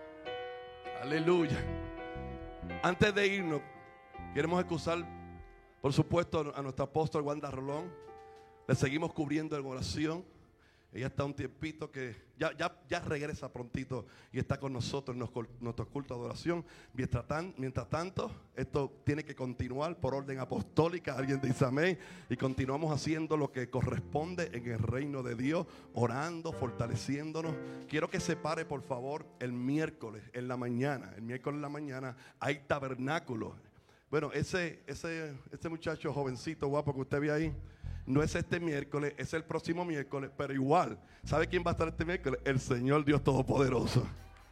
Aleluya. Antes de irnos, queremos excusar Por supuesto, a nuestro apóstol Wanda Rolón le seguimos cubriendo en oración. Ella está un tiempito que ya regresa prontito y está con nosotros en nuestro culto de adoración. Mientras tanto, esto tiene que continuar por orden apostólica. Alguien dice amén. Y continuamos haciendo lo que corresponde en el reino de Dios, orando, fortaleciéndonos. Quiero que se pare, por favor, el miércoles en la mañana. El miércoles en la mañana hay tabernáculo. Bueno, ese muchacho jovencito guapo que usted ve ahí, no es este miércoles, es el próximo miércoles, pero igual, ¿sabe quién va a estar este miércoles? El Señor Dios Todopoderoso.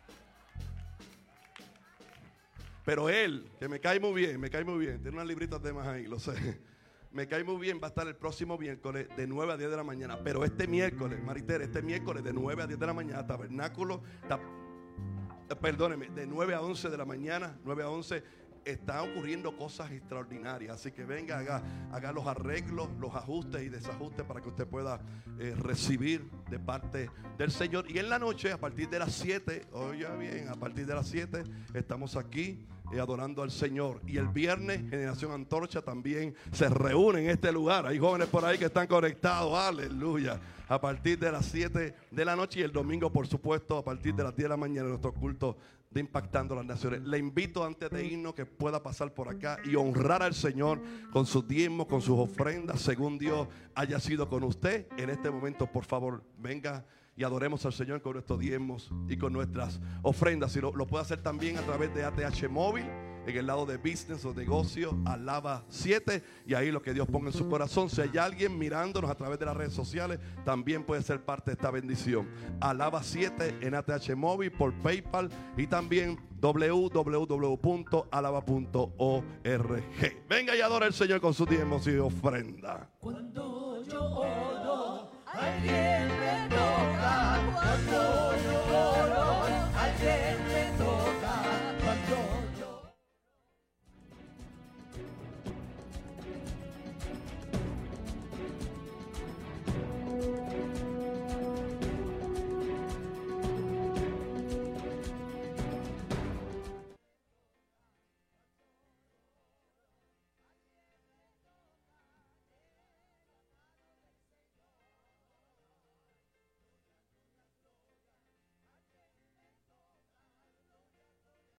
Pero Él, que me cae muy bien, tiene unas libritas de más ahí, lo sé. Me cae muy bien, va a estar el próximo miércoles de 9 a 10 de la mañana. Pero este miércoles, Maritere, este miércoles de 9 a 10 de la mañana, tabernáculo, perdóneme, de 9 a 11 de la mañana, 9 a 11. Están ocurriendo cosas extraordinarias. Así que venga, haga los arreglos, los ajustes y desajustes para que usted pueda recibir de parte del Señor. Y en la noche, a partir de las 7, oiga bien, a partir de las 7 estamos aquí adorando al Señor. Y el viernes, Generación Antorcha también se reúne en este lugar. Hay jóvenes por ahí que están conectados, aleluya, a partir de las 7 de la noche. Y el domingo, por supuesto, a partir de las 10 de la mañana, nuestro culto de Impactando las Naciones. Le invito, antes de irnos, que pueda pasar por acá y honrar al Señor con sus diezmos, con sus ofrendas, según Dios haya sido con usted. En este momento, por favor, venga y adoremos al Señor con nuestros diezmos y con nuestras ofrendas. Y lo puede hacer también a través de ATH Móvil, en el lado de business o negocio, Alaba 7, y ahí lo que Dios ponga en su corazón. Si hay alguien mirándonos a través de las redes sociales, también puede ser parte de esta bendición. Alaba 7 en ATH Móvil, por PayPal, y también www.alaba.org. Venga y adora al Señor con sus diezmos y ofrenda. Cuando yo oro